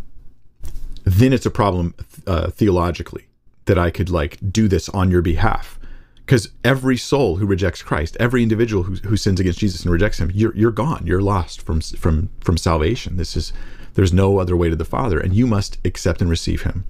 then it's a problem uh, theologically that I could like do this on your behalf. Because every soul who rejects Christ, every individual who, who sins against Jesus and rejects him, you're you're gone. You're lost from from from salvation. This is there's no other way to the Father, and you must accept and receive him.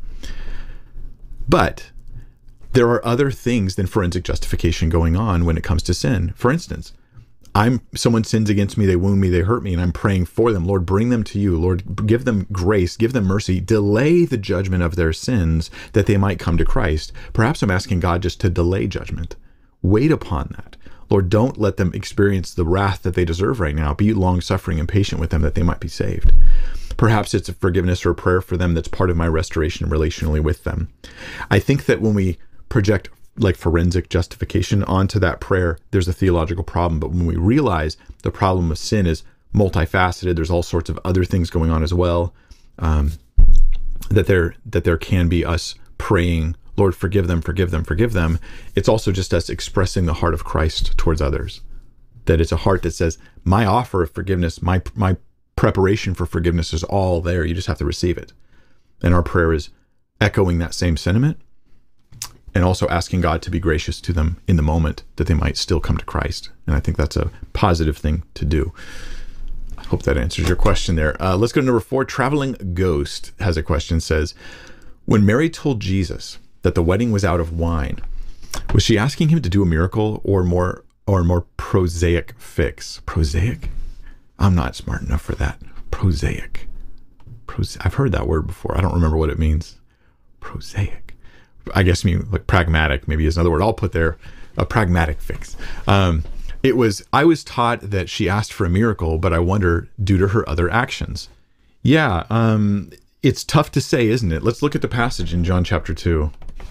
But there are other things than forensic justification going on when it comes to sin. For instance, I'm someone sins against me, they wound me, they hurt me, and I'm praying for them. Lord, bring them to you. Lord, give them grace, give them mercy, delay the judgment of their sins that they might come to Christ. Perhaps I'm asking God just to delay judgment. Wait upon that. Lord, don't let them experience the wrath that they deserve right now. Be long-suffering and patient with them that they might be saved. Perhaps it's a forgiveness or a prayer for them that's part of my restoration relationally with them. I think that when we project like forensic justification onto that prayer, there's a theological problem. But when we realize the problem of sin is multifaceted, there's all sorts of other things going on as well, um, that there that there can be us praying, Lord, forgive them, forgive them, forgive them. It's also just us expressing the heart of Christ towards others. That it's a heart that says, my offer of forgiveness, my my preparation for forgiveness is all there. You just have to receive it. And our prayer is echoing that same sentiment, and also asking God to be gracious to them in the moment that they might still come to Christ. And I think that's a positive thing to do. I hope that answers your question there. Uh, let's go to number four. Traveling Ghost has a question, says, when Mary told Jesus that the wedding was out of wine, was she asking him to do a miracle or more or a more prosaic fix? Prosaic? I'm not smart enough for that. Prosaic. Pros- I've heard that word before. I don't remember what it means. Prosaic. I guess I mean like pragmatic maybe is another word I'll put there, a pragmatic fix. Um, it was, I was taught that she asked for a miracle, but I wonder due to her other actions. Yeah, um, it's tough to say, isn't it? Let's look at the passage in John chapter two.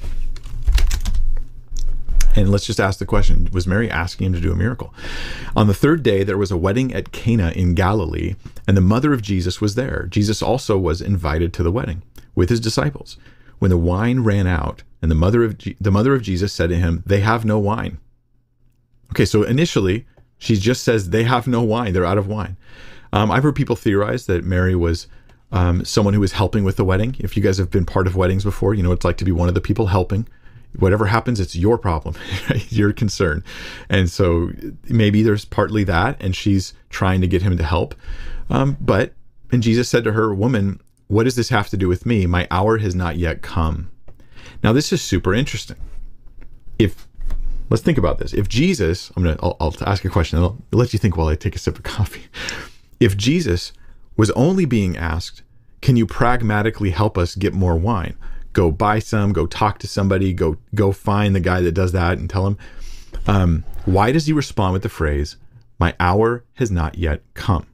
And let's just ask the question, was Mary asking him to do a miracle? On the third day, there was a wedding at Cana in Galilee, and the mother of Jesus was there. Jesus also was invited to the wedding with his disciples. When the wine ran out, and the mother of G- the mother of Jesus said to him, they have no wine. Okay, so initially, she just says they have no wine. They're out of wine. Um, I've heard people theorize that Mary was um, someone who was helping with the wedding. If you guys have been part of weddings before, you know what it's like to be one of the people helping. Whatever happens, it's your problem, your concern. And so maybe there's partly that, and she's trying to get him to help. Um, but, and Jesus said to her, woman, what does this have to do with me? My hour has not yet come. Now, this is super interesting. If, let's think about this. If Jesus, I'm going to, I'll, I'll ask a question, and I'll let you think while I take a sip of coffee. If Jesus was only being asked, can you pragmatically help us get more wine? Go buy some, go talk to somebody, go, go find the guy that does that and tell him. Um, why does he respond with the phrase, my hour has not yet come?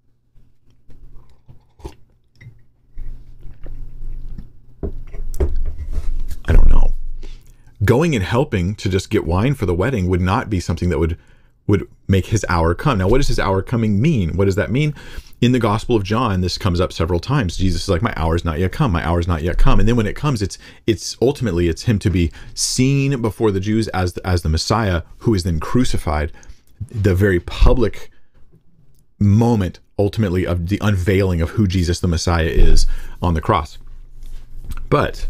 I don't know. Going and helping to just get wine for the wedding would not be something that would would make his hour come. Now, what does his hour coming mean? What does that mean? In the Gospel of John, this comes up several times. Jesus is like, my hour is not yet come. My hour is not yet come. And then when it comes, it's it's ultimately it's him to be seen before the Jews as the, as the Messiah, who is then crucified. The very public moment, ultimately, of the unveiling of who Jesus the Messiah is on the cross. But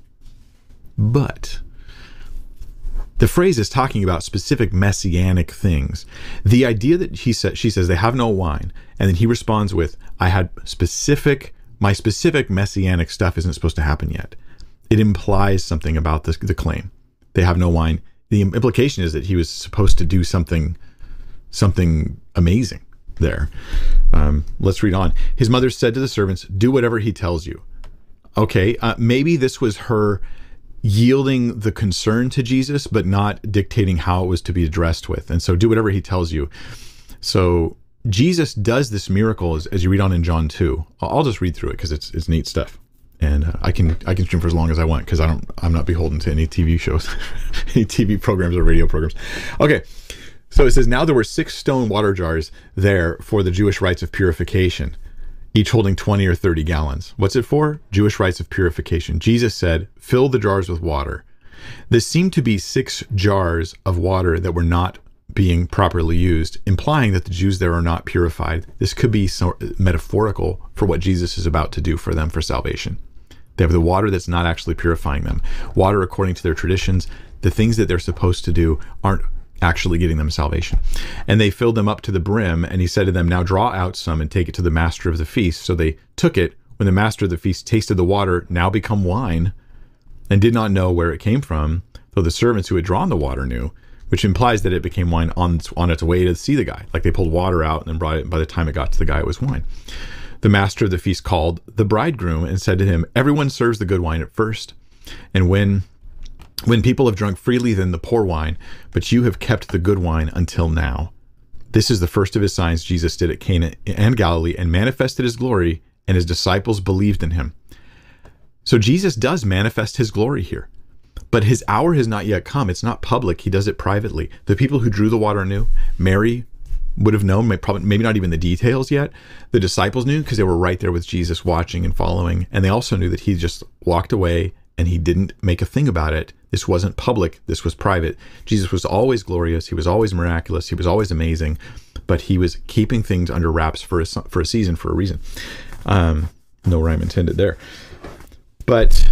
But the phrase is talking about specific messianic things. The idea that he said, she says they have no wine, and then he responds with, I had specific, my specific messianic stuff isn't supposed to happen yet. It implies something about this, the claim. They have no wine. The implication is that he was supposed to do something, something amazing there. Um, let's read on. His mother said to the servants, do whatever he tells you. Okay, uh, maybe this was her yielding the concern to Jesus, but not dictating how it was to be addressed with. And so do whatever he tells you. So Jesus does this miracle as, as you read on in John two. I'll just read through it because it's it's neat stuff. And uh, I can I can stream for as long as I want because I don't I'm not beholden to any T V shows, any T V programs or radio programs. Okay. So it says, now there were six stone water jars there for the Jewish rites of purification, each holding twenty or thirty gallons. What's it for? Jewish rites of purification. Jesus said, fill the jars with water. This seemed to be six jars of water that were not being properly used, implying that the Jews there are not purified. This could be so metaphorical for what Jesus is about to do for them for salvation. They have the water that's not actually purifying them. Water, according to their traditions, the things that they're supposed to do aren't actually getting them salvation. And they filled them up to the brim, and he said to them, now draw out some and take it to the master of the feast. So they took it. When the master of the feast tasted the water, now become wine, and did not know where it came from, though the servants who had drawn the water knew, which implies that it became wine on its, on its way to see the guy. Like they pulled water out and then brought it, and by the time it got to the guy, it was wine. The master of the feast called the bridegroom and said to him, everyone serves the good wine at first, and when When people have drunk freely, then the poor wine, but you have kept the good wine until now. This is the first of his signs Jesus did at Cana and Galilee, and manifested his glory, and his disciples believed in him. So Jesus does manifest his glory here, but his hour has not yet come. It's not public. He does it privately. The people who drew the water knew. Mary would have known, probably maybe not even the details yet. The disciples knew because they were right there with Jesus watching and following, and they also knew that he just walked away and he didn't make a thing about it. This wasn't public. This was private. Jesus was always glorious. He was always miraculous. He was always amazing, but he was keeping things under wraps for a, for a season, for a reason. Um, no rhyme intended there. But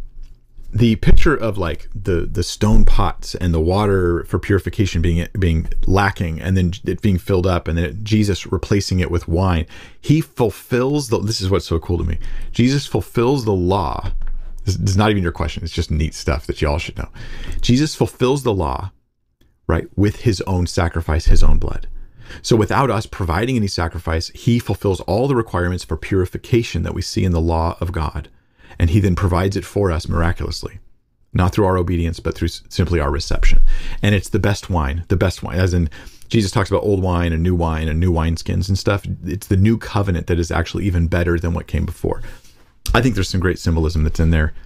the picture of like the, the stone pots and the water for purification being, being lacking, and then it being filled up, and then it, Jesus replacing it with wine. He fulfills the, this is what's so cool to me. Jesus fulfills the law. This is not even your question. It's just neat stuff that you all should know. Jesus fulfills the law, right, with his own sacrifice, his own blood. So without us providing any sacrifice, he fulfills all the requirements for purification that we see in the law of God. And he then provides it for us miraculously, not through our obedience, but through simply our reception. And it's the best wine, the best wine, as in Jesus talks about old wine and new wine and new wineskins and stuff. It's the new covenant that is actually even better than what came before. I think there's some great symbolism that's in there.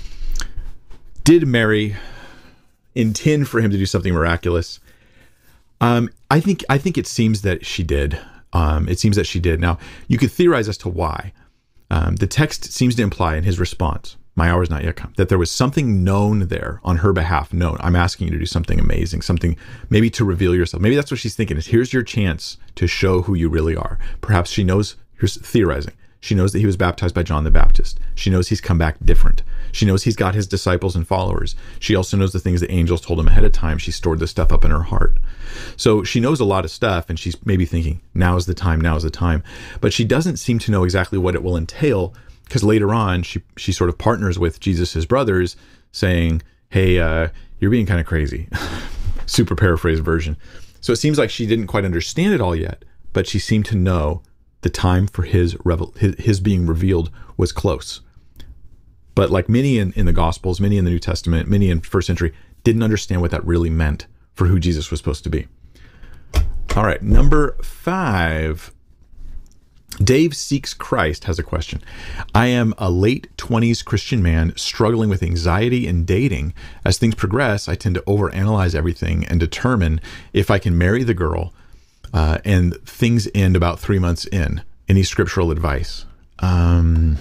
Did Mary intend for him to do something miraculous? Um, I think I think it seems that she did. Um, it seems that she did. Now, you could theorize as to why. Um, the text seems to imply in his response, my hour is not yet come, that there was something known there on her behalf. Known. I'm asking you to do something amazing, something maybe to reveal yourself. Maybe that's what she's thinking is, here's your chance to show who you really are. Perhaps she knows, here's theorizing. She knows that he was baptized by John the Baptist. She knows he's come back different. She knows he's got his disciples and followers. She also knows the things the angels told him ahead of time. She stored this stuff up in her heart. So she knows a lot of stuff, and she's maybe thinking, now's the time, now's the time. But she doesn't seem to know exactly what it will entail, because later on, she she sort of partners with Jesus's brothers, saying, hey, uh, you're being kind of crazy. Super paraphrased version. So it seems like she didn't quite understand it all yet, but she seemed to know the time for his, revel- his his being revealed was close. But like many in, in the Gospels, many in the New Testament, many in first century, didn't understand what that really meant for who Jesus was supposed to be. All right, number five. Dave Seeks Christ has a question. I am a late twenties Christian man struggling with anxiety and dating. As things progress, I tend to overanalyze everything and determine if I can marry the girl. Uh, and things end about three months in. Any scriptural advice? Um,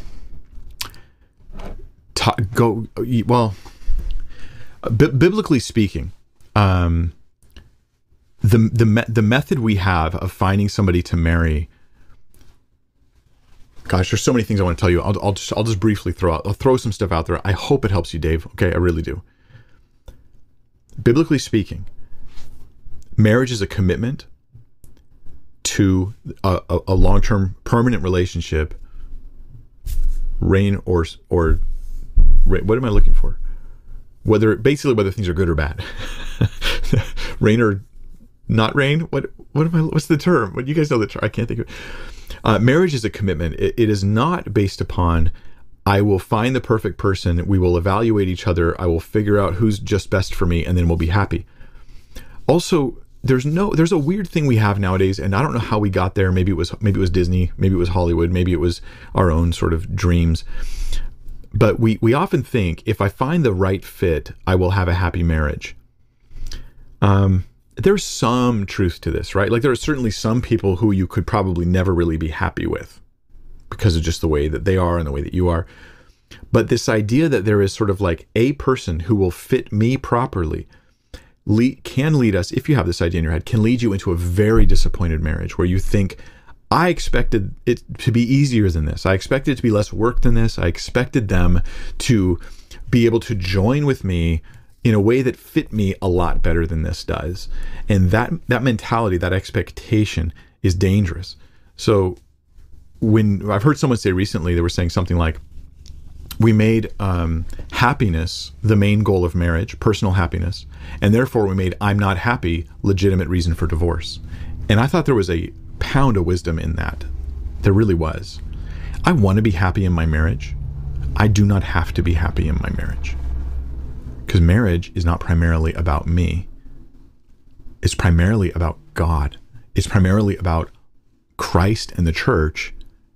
ta- go well. B- biblically speaking, um, the the me- the method we have of finding somebody to marry. Gosh, there's so many things I want to tell you. I'll I'll just I'll just briefly throw out. I'll throw some stuff out there. I hope it helps you, Dave. Okay, I really do. Biblically speaking, marriage is a commitment to a, a, a long-term permanent relationship. Rain or or what am I looking for? Whether basically whether things are good or bad. Rain or not rain. What what am I? What's the term? What you guys know the term? I can't think of it. Uh, marriage is a commitment. It, it is not based upon I will find the perfect person. We will evaluate each other. I will figure out who's just best for me, and then we'll be happy. Also, There's no, there's a weird thing we have nowadays, and I don't know how we got there. Maybe it was, maybe it was Disney, maybe it was Hollywood, maybe it was our own sort of dreams. But we, we often think if I find the right fit, I will have a happy marriage. Um, there's some truth to this, right? Like there are certainly some people who you could probably never really be happy with because of just the way that they are and the way that you are. But this idea that there is sort of like a person who will fit me properly lead, can lead us, if you have this idea in your head, can lead you into a very disappointed marriage where you think, I expected it to be easier than this. I expected it to be less work than this. I expected them to be able to join with me in a way that fit me a lot better than this does. And that that mentality, that expectation is dangerous. So when I've heard someone say recently, they were saying something like, we made um, happiness the main goal of marriage, personal happiness, and therefore we made I'm not happy legitimate reason for divorce. And I thought there was a pound of wisdom in that. There really was. I want to be happy in my marriage. I do not have to be happy in my marriage. Because marriage is not primarily about me. It's primarily about God. It's primarily about Christ and the church.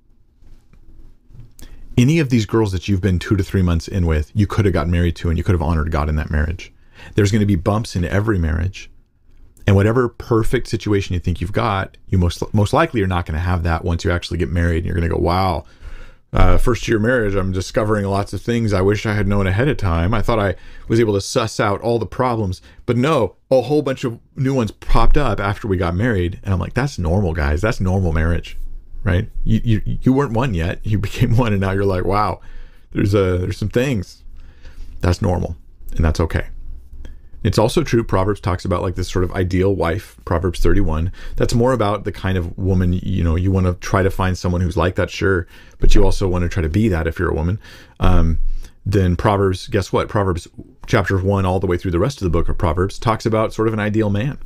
Any of these girls that you've been two to three months in with, you could have got married to, and you could have honored God in that marriage. There's going to be bumps in every marriage. And whatever perfect situation you think you've got, you most most likely are not going to have that once you actually get married. And you're going to go, wow, uh, first year marriage, I'm discovering lots of things I wish I had known ahead of time. I thought I was able to suss out all the problems. But no, a whole bunch of new ones popped up after we got married. And I'm like, that's normal, guys. That's normal marriage. Right? You, you you weren't one yet. You became one, and now you're like, wow, there's a there's some things. That's normal, and that's okay. It's also true. Proverbs talks about like this sort of ideal wife. Proverbs thirty-one. That's more about the kind of woman, you know, you want to try to find someone who's like that, sure, but you also want to try to be that if you're a woman. Um, then Proverbs, guess what? Proverbs chapter one all the way through the rest of the book of Proverbs talks about sort of an ideal man,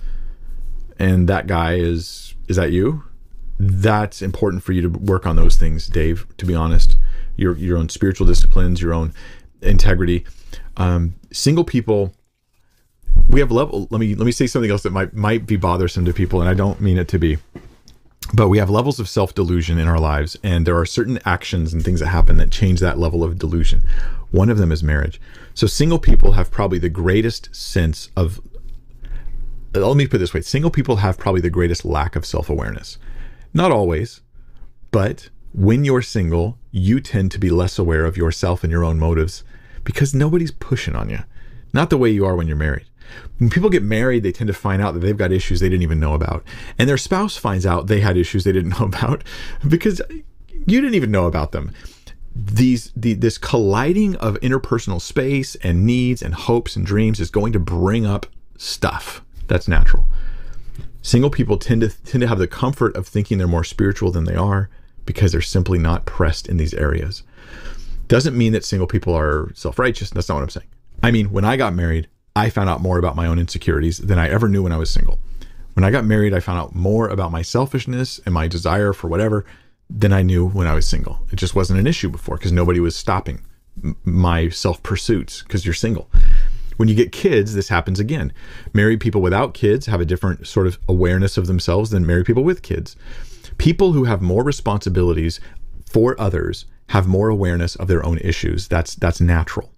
and that guy is is that you? That's important for you to work on those things, Dave, to be honest. Your your own spiritual disciplines, your own integrity. Um, single people, we have level, let me let me say something else that might might be bothersome to people, and I don't mean it to be. But we have levels of self-delusion in our lives, and there are certain actions and things that happen that change that level of delusion. One of them is marriage. So single people have probably the greatest sense of, let me put it this way, single people have probably the greatest lack of self-awareness. Not always, but when you're single, you tend to be less aware of yourself and your own motives because nobody's pushing on you. Not the way you are when you're married. When people get married, they tend to find out that they've got issues they didn't even know about. And their spouse finds out they had issues they didn't know about because you didn't even know about them. These the this colliding of interpersonal space and needs and hopes and dreams is going to bring up stuff. That's natural. Single people tend to tend to have the comfort of thinking they're more spiritual than they are because they're simply not pressed in these areas. Doesn't mean that single people are self-righteous. That's not what I'm saying. I mean, when I got married, I found out more about my own insecurities than I ever knew when I was single. When I got married, I found out more about my selfishness and my desire for whatever than I knew when I was single. It just wasn't an issue before because nobody was stopping my self-pursuits because you're single. When you get kids, this happens again. Married people without kids have a different sort of awareness of themselves than married people with kids. People who have more responsibilities for others have more awareness of their own issues. That's that's natural.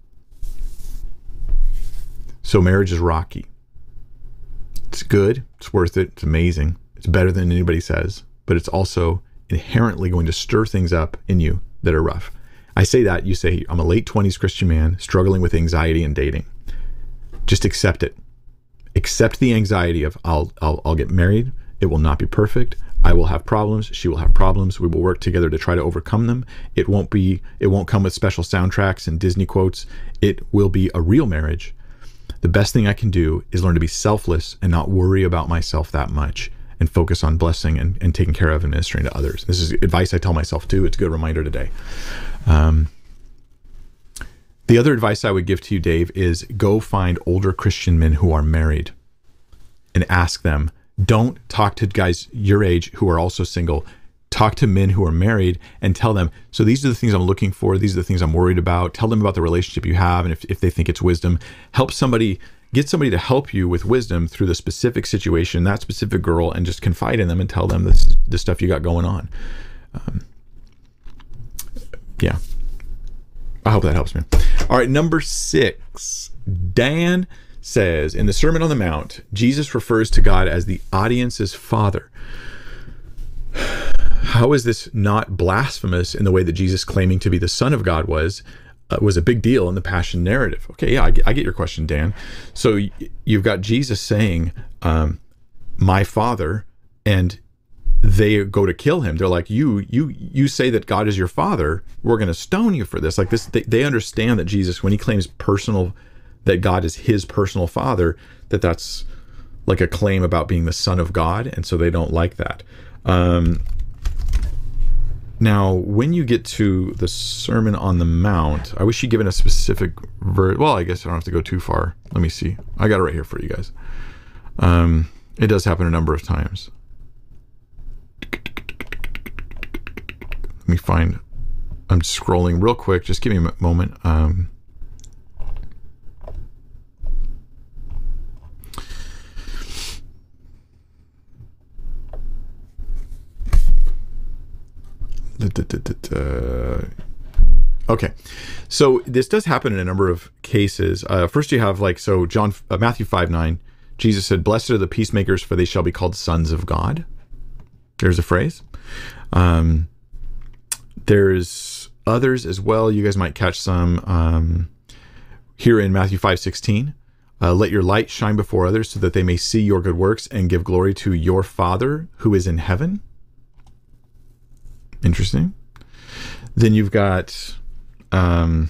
So marriage is rocky. It's good. It's worth it. It's amazing. It's better than anybody says. But it's also inherently going to stir things up in you that are rough. I say that, you say, I'm a late twenties Christian man struggling with anxiety and dating. Just accept it. Accept the anxiety of I'll, I'll I'll get married. It will not be perfect. I will have problems. She will have problems. We will work together to try to overcome them. It won't be. It won't come with special soundtracks and Disney quotes. It will be a real marriage. The best thing I can do is learn to be selfless and not worry about myself that much and focus on blessing and, and taking care of and ministering to others. This is advice I tell myself too. It's a good reminder today. Um, the other advice I would give to you, Dave, is go find older Christian men who are married and ask them. Don't talk to guys your age who are also single. Talk to men who are married and tell them, so these are the things I'm looking for. These are the things I'm worried about. Tell them about the relationship you have. And if, if they think it's wisdom, help somebody, get somebody to help you with wisdom through the specific situation, that specific girl, and just confide in them and tell them this, the stuff you got going on. Um, yeah. I hope that helps me. All right. Number six, Dan says, in the Sermon on the Mount, Jesus refers to God as the audience's father. How is this not blasphemous in the way that Jesus claiming to be the Son of God was, uh, was a big deal in the Passion narrative? Okay, yeah, I get, I get your question, Dan. So y- you've got Jesus saying, um, my Father, and they go to kill him. They're like, you you you say that God is your father, we're going to stone you for this. Like this, they, they understand that Jesus, when he claims personal, that God is his personal father, that that's like a claim about being the Son of God, and so they don't like that. Um, now, when you get to the Sermon on the Mount, I wish you'd given a specific verse. Well, I guess I don't have to go too far. Let me see. I got it right here for you guys. Um, it does happen a number of times. Let me find, I'm scrolling real quick. Just give me a moment. Um, da, da, da, da, da. Okay, so this does happen in a number of cases. Uh, first, you have like, so John, uh, Matthew five nine, Jesus said, "Blessed are the peacemakers, for they shall be called sons of God." There's a phrase. Um, There's others as well. You guys might catch some um, here in Matthew five sixteen. Uh, Let your light shine before others so that they may see your good works and give glory to your Father who is in heaven. Interesting. Then you've got um,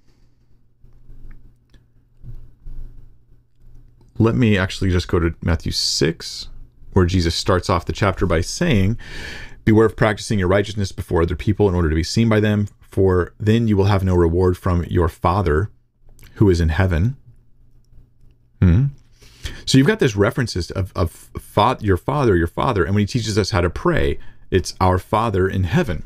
let me actually just go to Matthew six, where Jesus starts off the chapter by saying, "Beware of practicing your righteousness before other people in order to be seen by them, for then you will have no reward from your Father who is in heaven." Hmm. So you've got this references of, of fa- your Father, your Father, and when he teaches us how to pray, it's our Father in heaven.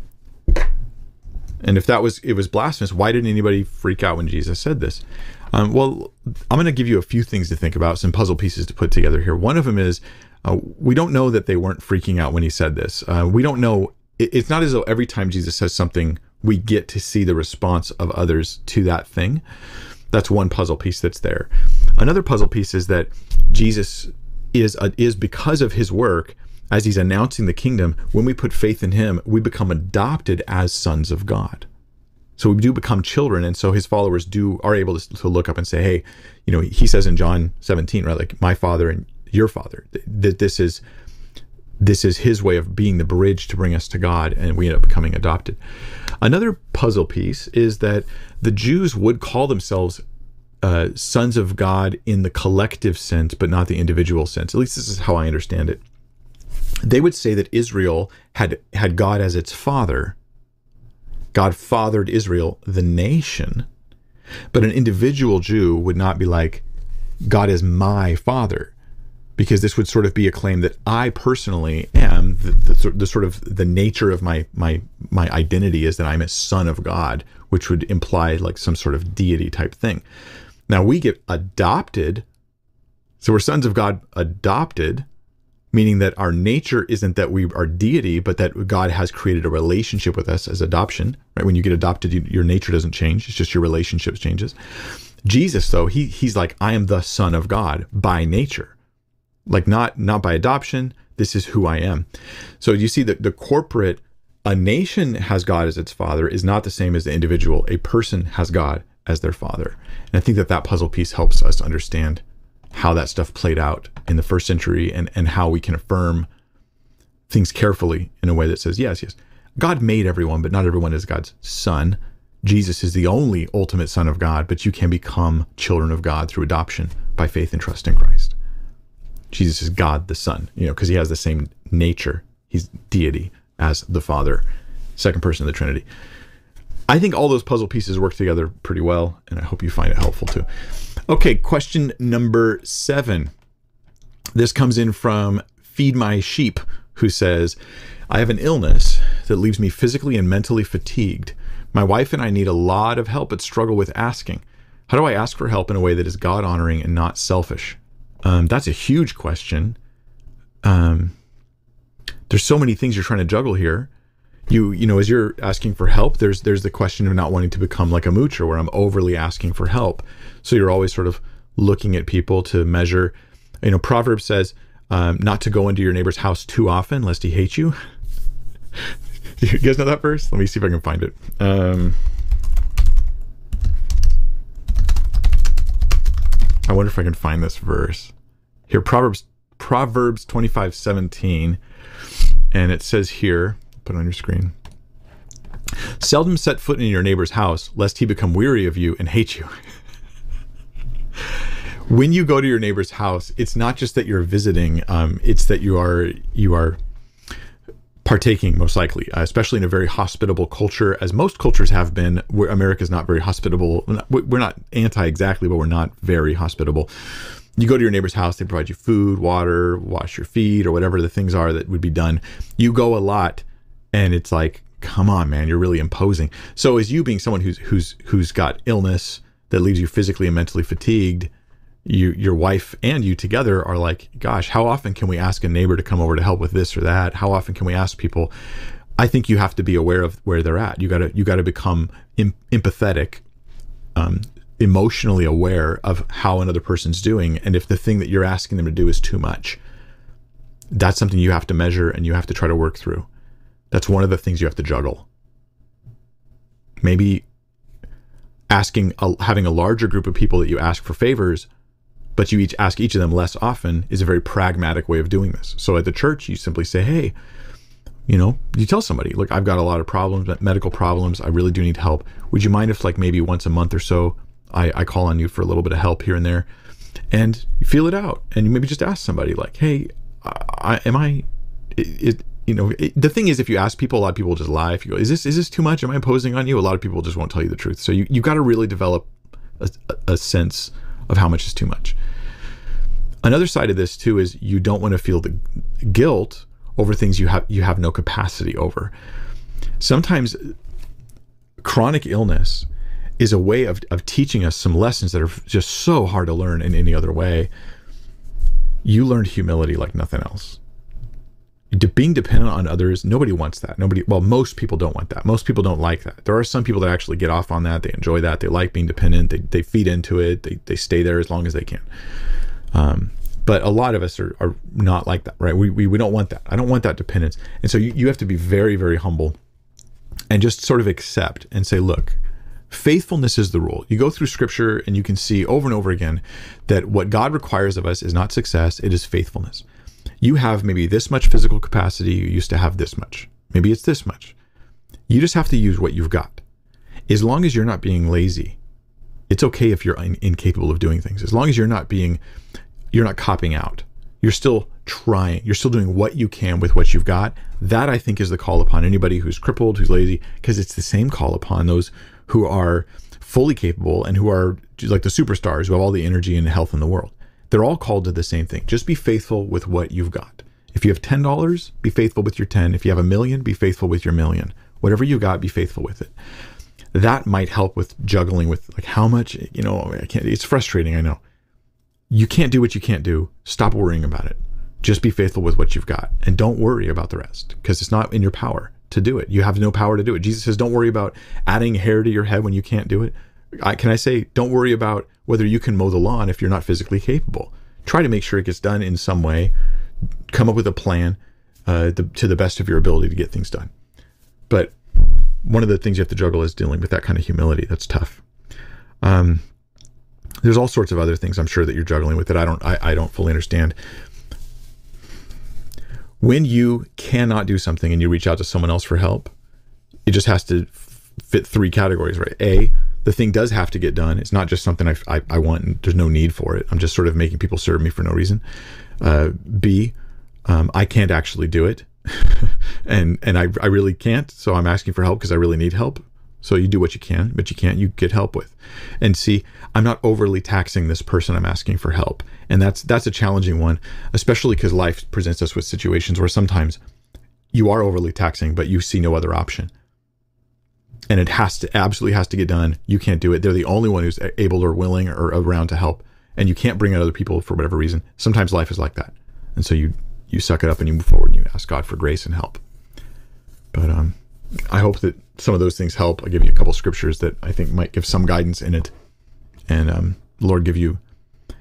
And if that was, it was blasphemous, why didn't anybody freak out when Jesus said this? Um, well, I'm going to give you a few things to think about, some puzzle pieces to put together here. One of them is, Uh, we don't know that they weren't freaking out when he said this. Uh, we don't know. It, it's not as though every time Jesus says something, we get to see the response of others to that thing. That's one puzzle piece that's there. Another puzzle piece is that Jesus is, uh, is because of his work, as he's announcing the kingdom, when we put faith in him, we become adopted as sons of God. So we do become children, and so his followers do are able to, to look up and say, hey, you know, he says in John seventeen, right, like my Father and your Father, that this is this is his way of being the bridge to bring us to God, and we end up becoming adopted. Another puzzle piece is that the Jews would call themselves uh, sons of God in the collective sense, but not the individual sense. At least this is how I understand it. They would say that Israel had had God as its father. God fathered Israel, the nation, but an individual Jew would not be like, God is my father, because this would sort of be a claim that I personally am the, the, the sort of the nature of my my my identity is that I'm a son of God, which would imply like some sort of deity type thing. Now we get adopted, so we're sons of God adopted, meaning that our nature isn't that we are deity, but that God has created a relationship with us as adoption. Right? When you get adopted, you, your nature doesn't change; it's just your relationship changes. Jesus, though, he he's like, I am the Son of God by nature. Like not not by adoption, this is who I am. So you see that the corporate, a nation has God as its father is not the same as the individual. A person has God as their father. And I think that that puzzle piece helps us to understand how that stuff played out in the first century, and, and how we can affirm things carefully in a way that says, yes, yes, God made everyone, but not everyone is God's son. Jesus is the only ultimate Son of God, but you can become children of God through adoption by faith and trust in Christ. Jesus is God the Son, you know, because he has the same nature. He's deity as the Father, second person of the Trinity. I think all those puzzle pieces work together pretty well, and I hope you find it helpful too. Okay, question number seven. This comes in from Feed My Sheep, who says, I have an illness that leaves me physically and mentally fatigued. My wife and I need a lot of help, but struggle with asking. How do I ask for help in a way that is God-honoring and not selfish? Um, that's a huge question. Um, there's so many things you're trying to juggle here. You, you know, as you're asking for help, there's there's the question of not wanting to become like a moocher, where I'm overly asking for help. So you're always sort of looking at people to measure. You know, Proverbs says um, not to go into your neighbor's house too often, lest he hate you. You guys know that verse? Let me see if I can find it. Um, I wonder if I can find this verse. Here, Proverbs Proverbs twenty-five seventeen, and it says here, put it on your screen. Seldom set foot in your neighbor's house, lest he become weary of you and hate you. When you go to your neighbor's house, it's not just that you're visiting, um, it's that you are you are partaking, most likely, uh, especially in a very hospitable culture, as most cultures have been. Where America's not very hospitable. We're not anti exactly, but we're not very hospitable. You go to your neighbor's house, they provide you food, water, wash your feet, or whatever the things are that would be done. You go a lot, and it's like, come on, man, you're really imposing. So as you being someone who's who's who's got illness that leaves you physically and mentally fatigued, you, your wife and you together are like, gosh, how often can we ask a neighbor to come over to help with this or that? How often can we ask people? I think you have to be aware of where they're at. You gotta you gotta become em- empathetic, um, emotionally aware of how another person's doing, and if the thing that you're asking them to do is too much, that's something you have to measure and you have to try to work through. That's one of the things you have to juggle. Maybe asking, a, having a larger group of people that you ask for favors, but you each ask each of them less often, is a very pragmatic way of doing this. So at the church, you simply say, hey, you know, you tell somebody, look, I've got a lot of problems, medical problems. I really do need help. Would you mind if, like, maybe once a month or so, I, I call on you for a little bit of help here and there, and you feel it out, and you maybe just ask somebody like, hey, I, am I, it, you know, it, the thing is, if you ask people, a lot of people just lie. If you go, is this, is this too much? Am I imposing on you? A lot of people just won't tell you the truth. So you, you got to really develop a, a sense of how much is too much. Another side of this too is you don't want to feel the guilt over things you have, you have no capacity over. Sometimes chronic illness is a way of, of teaching us some lessons that are just so hard to learn in any other way. You learned humility like nothing else. De- being dependent on others, nobody wants that. Nobody, well, most people don't want that. Most people don't like that. There are some people that actually get off on that. They enjoy that. They like being dependent. They they feed into it. They they stay there as long as they can. Um, but a lot of us are, are not like that, right? We, we we don't want that. I don't want that dependence. And so you, you have to be very, very humble and just sort of accept and say, look, faithfulness is the rule. You go through scripture and you can see over and over again that what God requires of us is not success, it is faithfulness. You have maybe this much physical capacity, you used to have this much. Maybe it's this much. You just have to use what you've got. As long as you're not being lazy, it's okay if you're in- incapable of doing things. As long as you're not being, you're not copping out. You're still trying. You're still doing what you can with what you've got. That, I think, is the call upon anybody who's crippled, who's lazy, because it's the same call upon those who are fully capable and who are like the superstars who have all the energy and health in the world. They're all called to the same thing. Just be faithful with what you've got. If you have ten dollars, be faithful with your ten. If you have a million, be faithful with your million. Whatever you got, be faithful with it. That might help with juggling with like how much, you know, I can't, it's frustrating, I know. You can't do what you can't do. Stop worrying about it. Just be faithful with what you've got and don't worry about the rest because it's not in your power to do it. You have no power to do it. Jesus says, don't worry about adding hair to your head when you can't do it. I, can I say, don't worry about whether you can mow the lawn if you're not physically capable. Try to make sure it gets done in some way. Come up with a plan uh, the, to the best of your ability to get things done. But one of the things you have to juggle is dealing with that kind of humility. That's tough. Um, there's all sorts of other things I'm sure that you're juggling with that I don't, I, I don't fully understand. When you cannot do something and you reach out to someone else for help, it just has to fit three categories, right? A, the thing does have to get done. It's not just something I, I, I want and there's no need for it. I'm just sort of making people serve me for no reason. Uh, B, um, I can't actually do it. and and I, I really can't. So I'm asking for help because I really need help. So you do what you can, but you can't, you get help with. And C, I'm not overly taxing this person I'm asking for help. And that's that's a challenging one, especially because life presents us with situations where sometimes you are overly taxing, but you see no other option. And it has to, absolutely has to get done. You can't do it. They're the only one who's able or willing or around to help. And you can't bring in other people for whatever reason. Sometimes life is like that. And so you, you suck it up and you move forward and you ask God for grace and help. But um, I hope that some of those things help. I'll give you a couple scriptures that I think might give some guidance in it. And um, the Lord give you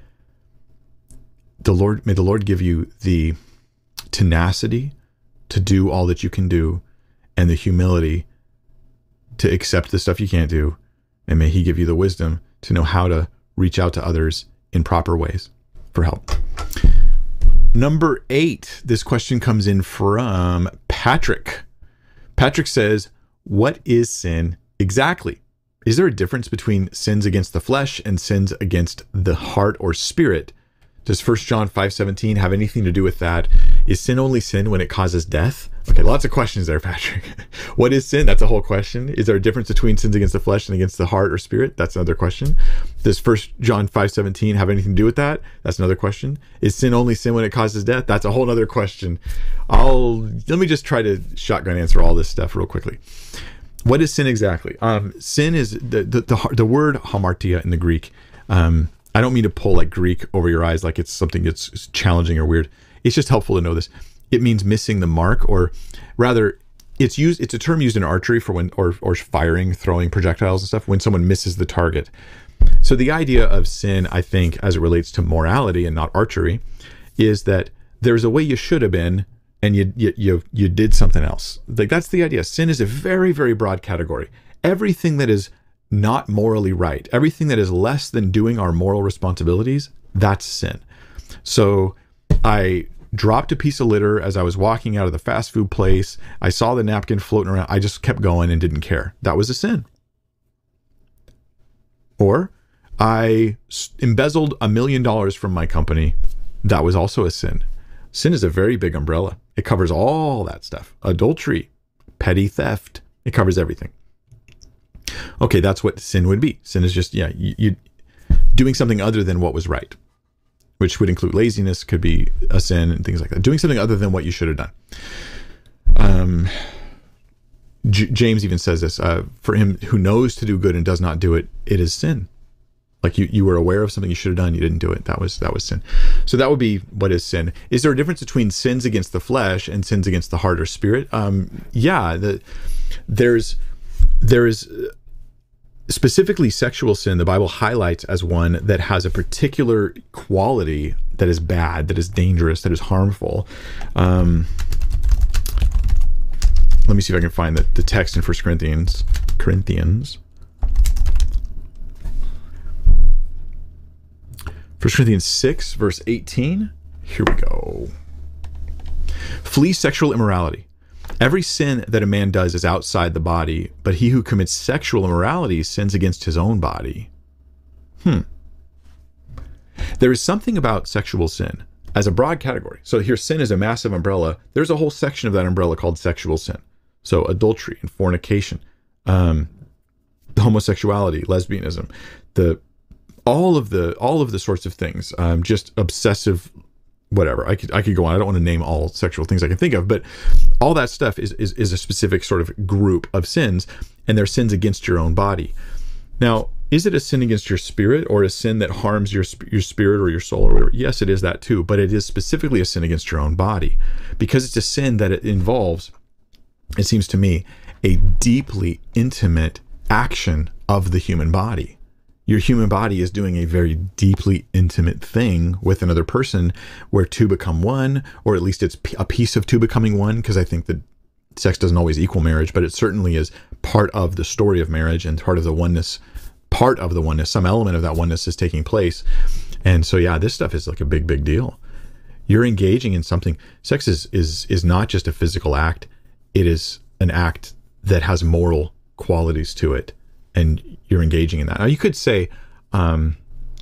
the Lord, may the Lord give you the tenacity to do all that you can do and the humility to accept the stuff you can't do. And may he give you the wisdom to know how to reach out to others in proper ways for help. Number eight, this question comes in from Patrick. Patrick says, what is sin exactly? Is there a difference between sins against the flesh and sins against the heart or spirit? Does First John five seventeen have anything to do with that? Is sin only sin when it causes death? Okay, lots of questions there, Patrick. What is sin? That's a whole question. Is there a difference between sins against the flesh and against the heart or spirit? That's another question. Does First John five seventeen have anything to do with that? That's another question. Is sin only sin when it causes death? That's a whole other question. I'll let me just try to shotgun answer all this stuff real quickly. What is sin exactly? Um, sin is the, the the the word hamartia in the Greek. Um, I don't mean to pull like Greek over your eyes like it's something that's challenging or weird. It's just helpful to know this. It means missing the mark, or rather, it's used. It's a term used in archery for when, or or firing, throwing projectiles and stuff, when someone misses the target. So the idea of sin, I think, as it relates to morality and not archery, is that there's a way you should have been, and you you you, you did something else. Like that's the idea. Sin is a very very broad category. Everything that is not morally right, everything that is less than doing our moral responsibilities, that's sin. So I dropped a piece of litter as I was walking out of the fast food place. I saw the napkin floating around. I just kept going and didn't care. That was a sin. Or I embezzled a million dollars from my company. That was also a sin. Sin is a very big umbrella. It covers all that stuff. Adultery, petty theft. It covers everything. Okay, that's what sin would be. Sin is just, yeah, you, you doing something other than what was right, which would include laziness, could be a sin and things like that. Doing something other than what you should have done. Um, J- James even says this, uh, for him who knows to do good and does not do it, it is sin. Like you, you were aware of something you should have done, you didn't do it. That was, that was sin. So that would be what is sin. Is there a difference between sins against the flesh and sins against the heart or spirit? Um, yeah, the, there's, there is specifically sexual sin. The Bible highlights as one that has a particular quality that is bad, that is dangerous, that is harmful. Um, let me see if I can find the, the text in First Corinthians. Corinthians. First Corinthians six, verse eighteen. Here we go. Flee sexual immorality. Every sin that a man does is outside the body, but he who commits sexual immorality sins against his own body. Hmm. There is something about sexual sin as a broad category. So here, sin is a massive umbrella. There's a whole section of that umbrella called sexual sin. So adultery and fornication, um, homosexuality, lesbianism, the all of the all of the sorts of things, um, just obsessive. Whatever, I could I could go on. I don't want to name all sexual things I can think of, but all that stuff is, is is a specific sort of group of sins, and they're sins against your own body. Now, is it a sin against your spirit, or a sin that harms your your spirit or your soul or whatever? Yes, it is that too, but it is specifically a sin against your own body, because it's a sin that it involves, it seems to me, a deeply intimate action of the human body. Your human body is doing a very deeply intimate thing with another person where two become one, or at least it's a piece of two becoming one, because I think that sex doesn't always equal marriage, but it certainly is part of the story of marriage and part of the oneness, part of the oneness, some element of that oneness is taking place. And so, yeah, this stuff is like a big, big deal. You're engaging in something. Sex is is is not just a physical act. It is an act that has moral qualities to it. And you're engaging in that. Now, you could say um,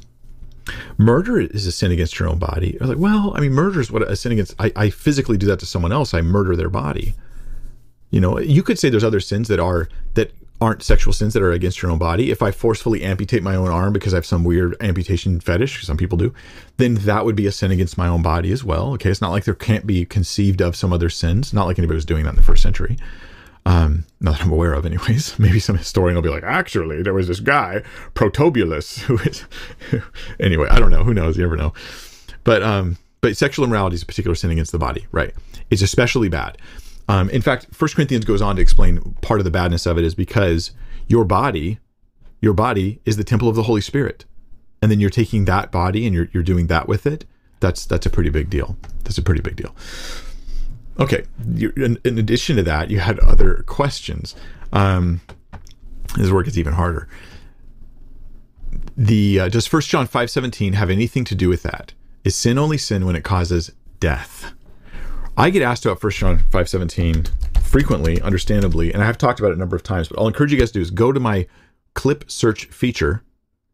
murder is a sin against your own body. I was like, well, I mean, murder is what a sin against. I, I physically do that to someone else. I murder their body. You know, you could say there's other sins that are that aren't sexual sins that are against your own body. If I forcefully amputate my own arm because I have some weird amputation fetish, some people do, then that would be a sin against my own body as well. Okay, it's not like there can't be conceived of some other sins. Not like anybody was doing that in the first century. Um, not that I'm aware of anyways. Maybe some historian will be like, actually, there was this guy, Protobulus, who is, anyway, I don't know. Who knows? You never know. But, um, but sexual immorality is a particular sin against the body, right? It's especially bad. Um, in fact, First Corinthians goes on to explain part of the badness of it is because your body, your body is the temple of the Holy Spirit. And then you're taking that body and you're, you're doing that with it. that's that's a pretty big deal. That's a pretty big deal. Okay, you, in, in addition to that, you had other questions. Um, this work is even harder. The uh, does First John five seventeen have anything to do with that? Is sin only sin when it causes death? I get asked about First John five seventeen frequently, understandably, and I have talked about it a number of times, but I'll encourage you guys to do is go to my clip search feature,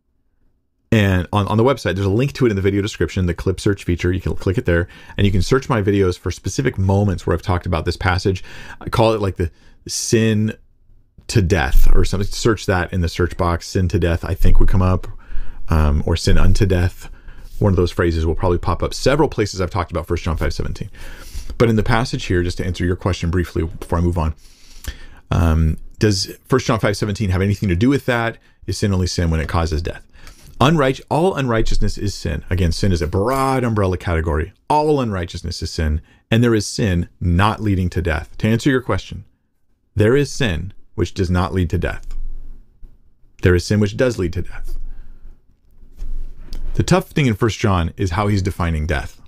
and on, on the website, there's a link to it in the video description, the clip search feature. You can click it there, and you can search my videos for specific moments where I've talked about this passage. I call it like the sin to death or something. Search that in the search box. Sin to death, I think, would come up, um, or sin unto death. One of those phrases will probably pop up. Several places I've talked about First John five seventeen. But in the passage here, just to answer your question briefly before I move on, um, does First John five seventeen have anything to do with that? Is sin only sin when it causes death? Unright, all unrighteousness is sin. Again, sin is a broad umbrella category. All unrighteousness is sin, and there is sin not leading to death. To answer your question, there is sin which does not lead to death. There is sin which does lead to death. The tough thing in First John is how he's defining death.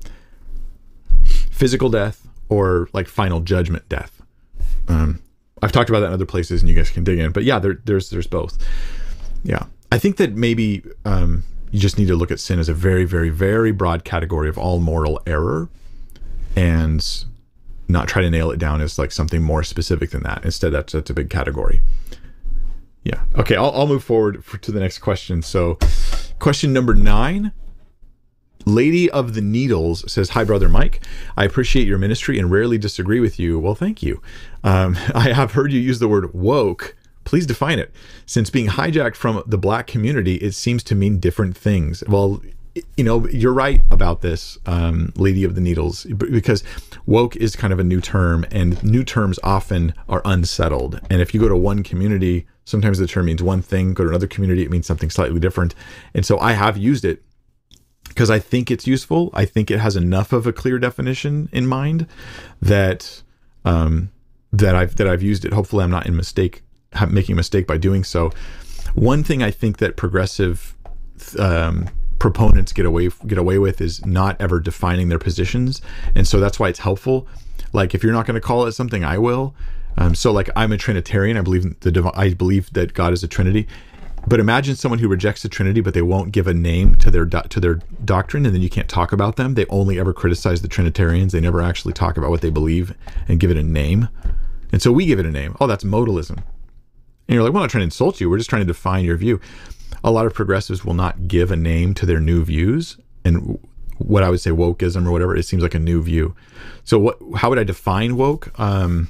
Physical death or like final judgment death. Um, I've talked about that in other places and you guys can dig in, but yeah, there, there's there's both. Yeah. I think that maybe um, you just need to look at sin as a very, very, very broad category of all moral error and not try to nail it down as like something more specific than that. Instead, that's, that's a big category. Yeah. Okay, I'll, I'll move forward for, to the next question. So question number nine, Lady of the Needles says, hi, Brother Mike. I appreciate your ministry and rarely disagree with you. Well, thank you. Um, I have heard you use the word woke. Please define it. Since being hijacked from the Black community, it seems to mean different things. Well, you know, you're right about this, um, Lady of the Needles, because woke is kind of a new term, and new terms often are unsettled. And if you go to one community, sometimes the term means one thing. Go to another community, it means something slightly different. And so I have used it because I think it's useful. I think it has enough of a clear definition in mind that um, that I've that I've used it. Hopefully, I'm not in mistake. making a mistake by doing so. One thing I think that progressive um, proponents get away get away with is not ever defining their positions, and so that's why it's helpful. Like if you're not going to call it something, I will. Um, so like I'm a Trinitarian. I believe the div- I believe that God is a Trinity. But imagine someone who rejects the Trinity, but they won't give a name to their do- to their doctrine, and then you can't talk about them. They only ever criticize the Trinitarians. They never actually talk about what they believe and give it a name. And so we give it a name. Oh, that's modalism. And you're like, we're not trying to insult you. We're just trying to define your view. A lot of progressives will not give a name to their new views. And what I would say wokeism or whatever, it seems like a new view. So what? How would I define woke? Um,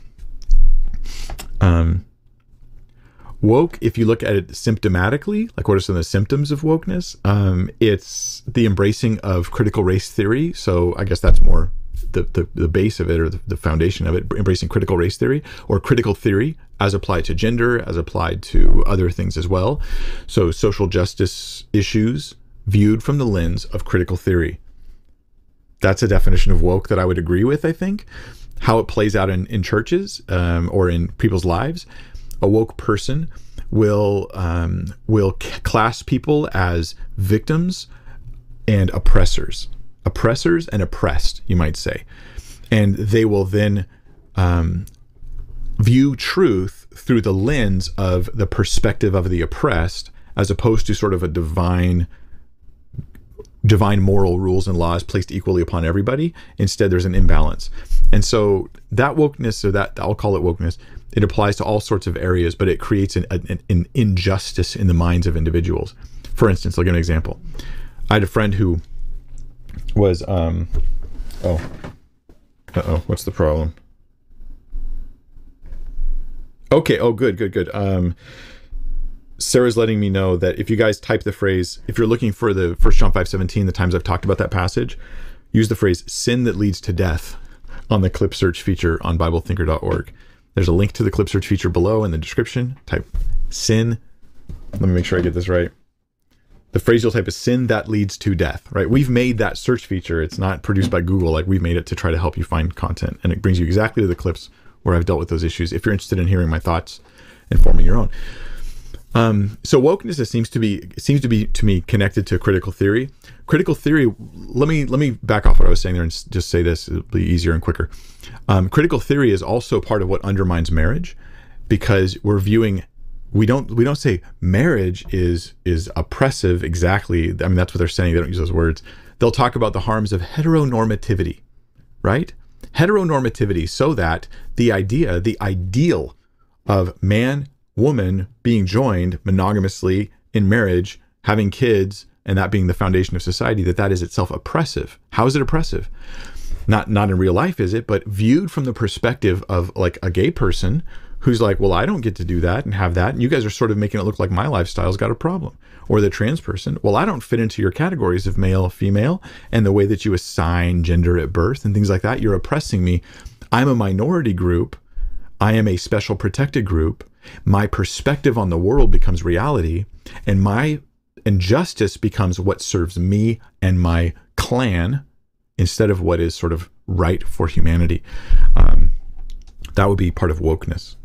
um, woke, if you look at it symptomatically, like what are some of the symptoms of wokeness? Um, it's the embracing of critical race theory. So I guess that's more the, the, the base of it, or the, the foundation of it, embracing critical race theory or critical theory as applied to gender, as applied to other things as well. So social justice issues viewed from the lens of critical theory. That's a definition of woke that I would agree with, I think. How it plays out in, in churches um, or in people's lives. A woke person will um, will class people as victims and oppressors. Oppressors and oppressed, you might say. And they will then um, view truth through the lens of the perspective of the oppressed, as opposed to sort of a divine divine moral rules and laws placed equally upon everybody. Instead, there's an imbalance. And so that wokeness, or that, I'll call it wokeness, it applies to all sorts of areas, but it creates an, an, an injustice in the minds of individuals. For instance, I'll give an example. I had a friend who was, um, oh, uh-oh, what's the problem? Okay, oh, good, good, good. Um, Sarah's letting me know that if you guys type the phrase, if you're looking for the First John five seventeen, the times I've talked about that passage, use the phrase sin that leads to death on the clip search feature on bible thinker dot org. There's a link to the clip search feature below in the description. Type sin. Let me make sure I get this right. The phrase you'll type is sin that leads to death, right? We've made that search feature. It's not produced by Google. Like, we've made it to try to help you find content, and it brings you exactly to the clips where I've dealt with those issues if you're interested in hearing my thoughts and forming your own. Um, so wokeness it seems to be it seems to be to me connected to critical theory. Critical theory. Let me let me back off what I was saying there and just say this. It'll be easier and quicker. Um, critical theory is also part of what undermines marriage, because we're viewing. We don't we don't say marriage is is oppressive exactly. I mean, that's what they're saying. They don't use those words. They'll talk about the harms of heteronormativity, right? Heteronormativity, so that the idea, the ideal of man, woman being joined monogamously in marriage, having kids, and that being the foundation of society, that that is itself oppressive. How is it oppressive? Not not in real life, is it? But viewed from the perspective of like a gay person who's like, well, I don't get to do that and have that, and you guys are sort of making it look like my lifestyle's got a problem. Or the trans person, well, I don't fit into your categories of male, female, and the way that you assign gender at birth and things like that. You're oppressing me. I'm a minority group. I am a special protected group. My perspective on the world becomes reality, and my injustice becomes what serves me and my clan instead of what is sort of right for humanity. Um, that would be part of wokeness.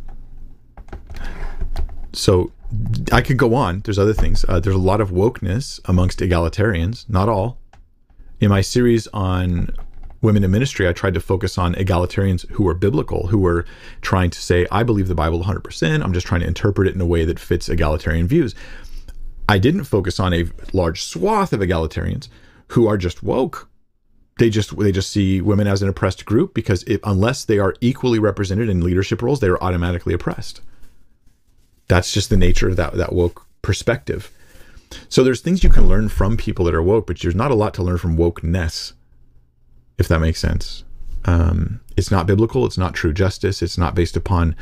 So I could go on. There's other things. Uh, there's a lot of wokeness amongst egalitarians, not all. In my series on women in ministry, I tried to focus on egalitarians who were biblical, who were trying to say, I believe the Bible one hundred percent. I'm just trying to interpret it in a way that fits egalitarian views. I didn't focus on a large swath of egalitarians who are just woke. They just they just see women as an oppressed group because if, unless they are equally represented in leadership roles, they are automatically oppressed. That's just the nature of that, that woke perspective. So there's things you can learn from people that are woke, but there's not a lot to learn from wokeness, if that makes sense. Um, it's not biblical. It's not true justice. It's not based upon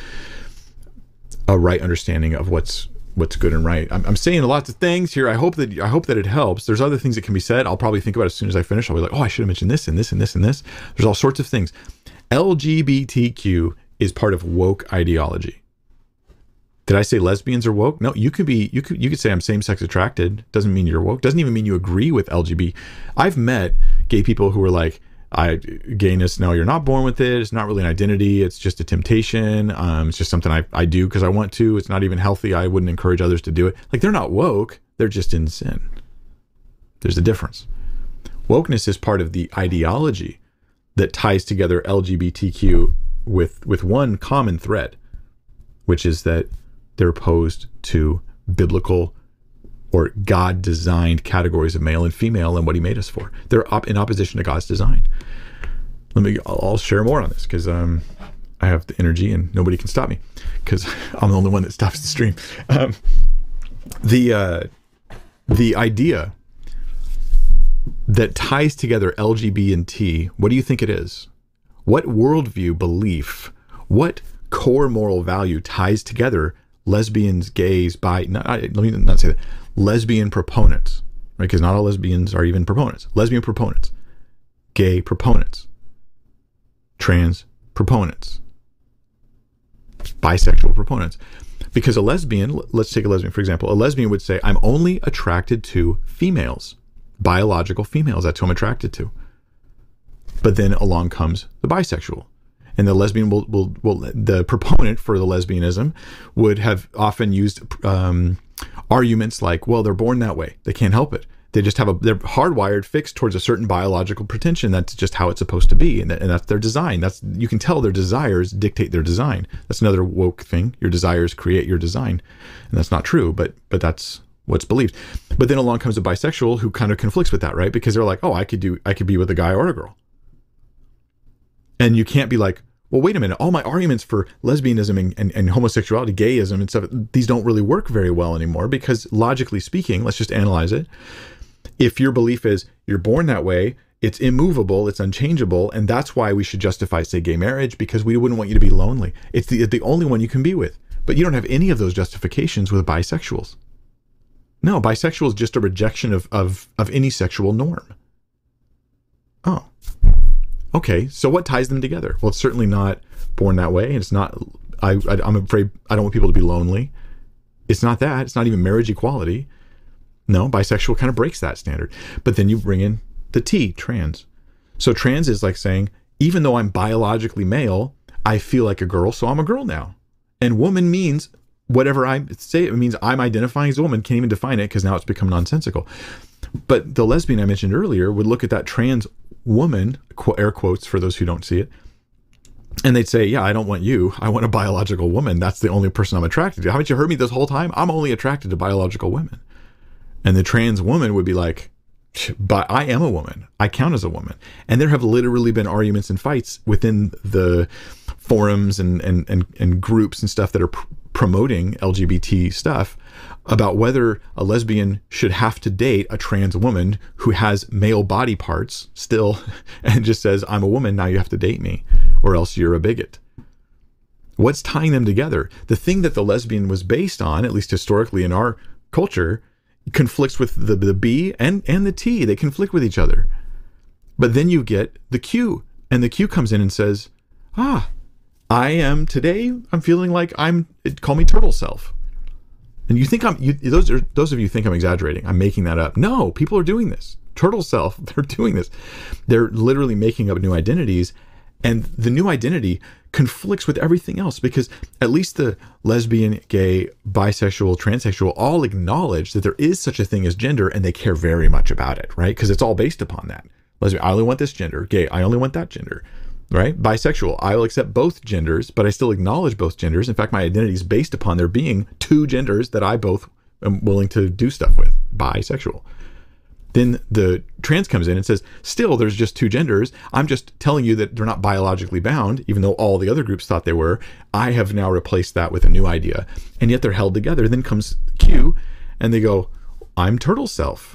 a right understanding of what's what's good and right. I'm, I'm saying lots of things here. I hope that I hope that it helps. There's other things that can be said. I'll probably think about it as soon as I finish. I'll be like, oh, I should have mentioned this and this and this and this. There's all sorts of things. L G B T Q is part of woke ideology. Did I say lesbians are woke? No, you could be, you could, you could say I'm same-sex attracted. Doesn't mean you're woke. Doesn't even mean you agree with L G B T. I've met gay people who are like, I, gayness, no, you're not born with it. It's not really an identity. It's just a temptation. Um, it's just something I, I do because I want to. It's not even healthy. I wouldn't encourage others to do it. Like, they're not woke. They're just in sin. There's a difference. Wokeness is part of the ideology that ties together L G B T Q with, with one common thread, which is that they're opposed to biblical or God-designed categories of male and female and what he made us for. They're op- in opposition to God's design. Let me, I'll, I'll share more on this because um, I have the energy and nobody can stop me because I'm the only one that stops the stream. Um, the uh, the idea that ties together L G B T and T, what do you think it is? What worldview, belief, what core moral value ties together lesbians, gays, bi, not, let me not say that, lesbian proponents, right? Because not all lesbians are even proponents. Lesbian proponents, gay proponents, trans proponents, bisexual proponents. Because a lesbian, let's take a lesbian, for example, a lesbian would say, I'm only attracted to females, biological females. That's who I'm attracted to. But then along comes the bisexual. And the lesbian will, will, will, the proponent for the lesbianism would have often used um, arguments like, well, they're born that way. They can't help it. They just have a, they're hardwired, fixed towards a certain biological pretension. That's just how it's supposed to be. And, that, and that's their design. That's, you can tell their desires dictate their design. That's another woke thing. Your desires create your design. And that's not true, but, but that's what's believed. But then along comes a bisexual who kind of conflicts with that, right? Because they're like, oh, I could do, I could be with a guy or a girl. And you can't be like, well, wait a minute, all my arguments for lesbianism and, and, and homosexuality, gayism and stuff, these don't really work very well anymore because logically speaking, let's just analyze it. If your belief is you're born that way, it's immovable, it's unchangeable, and that's why we should justify, say, gay marriage, because we wouldn't want you to be lonely. It's the, the only one you can be with. But you don't have any of those justifications with bisexuals. No, bisexual is just a rejection of, of, of any sexual norm. Oh. Okay, so what ties them together? Well, it's certainly not born that way. It's not, I, I, I'm afraid, I don't want people to be lonely. It's not that. It's not even marriage equality. No, bisexual kind of breaks that standard. But then you bring in the T, trans. So trans is like saying, even though I'm biologically male, I feel like a girl, so I'm a girl now. And woman means whatever I say, it means I'm identifying as a woman, can't even define it because now it's become nonsensical. But the lesbian I mentioned earlier would look at that trans woman, air quotes for those who don't see it, and they'd say, yeah, I don't want you. I want a biological woman. That's the only person I'm attracted to. Haven't you heard me this whole time? I'm only attracted to biological women. And the trans woman would be like, but I am a woman. I count as a woman. And there have literally been arguments and fights within the forums and and and, and groups and stuff that are pr- promoting L G B T stuff about whether a lesbian should have to date a trans woman who has male body parts still and just says, I'm a woman, now you have to date me, or else you're a bigot. What's tying them together? The thing that the lesbian was based on, at least historically in our culture, conflicts with the, the B and, and the T. They conflict with each other. But then you get the Q, and the Q comes in and says, ah, I am today, I'm feeling like I'm, call me turtle self. And you think I'm, you, those are, those of you think I'm exaggerating. I'm making that up. No, people are doing this. Turtle self, they're doing this. They're literally making up new identities, and the new identity conflicts with everything else, because at least the lesbian, gay, bisexual, transsexual all acknowledge that there is such a thing as gender, and they care very much about it, right? Because it's all based upon that. Lesbian, I only want this gender. Gay, I only want that gender, right? Bisexual, I will accept both genders, but I still acknowledge both genders. In fact, my identity is based upon there being two genders that I both am willing to do stuff with. Bisexual. Then the trans comes in and says, still, there's just two genders. I'm just telling you that they're not biologically bound, even though all the other groups thought they were. I have now replaced that with a new idea. And yet they're held together. Then comes Q, and they go, I'm turtle self.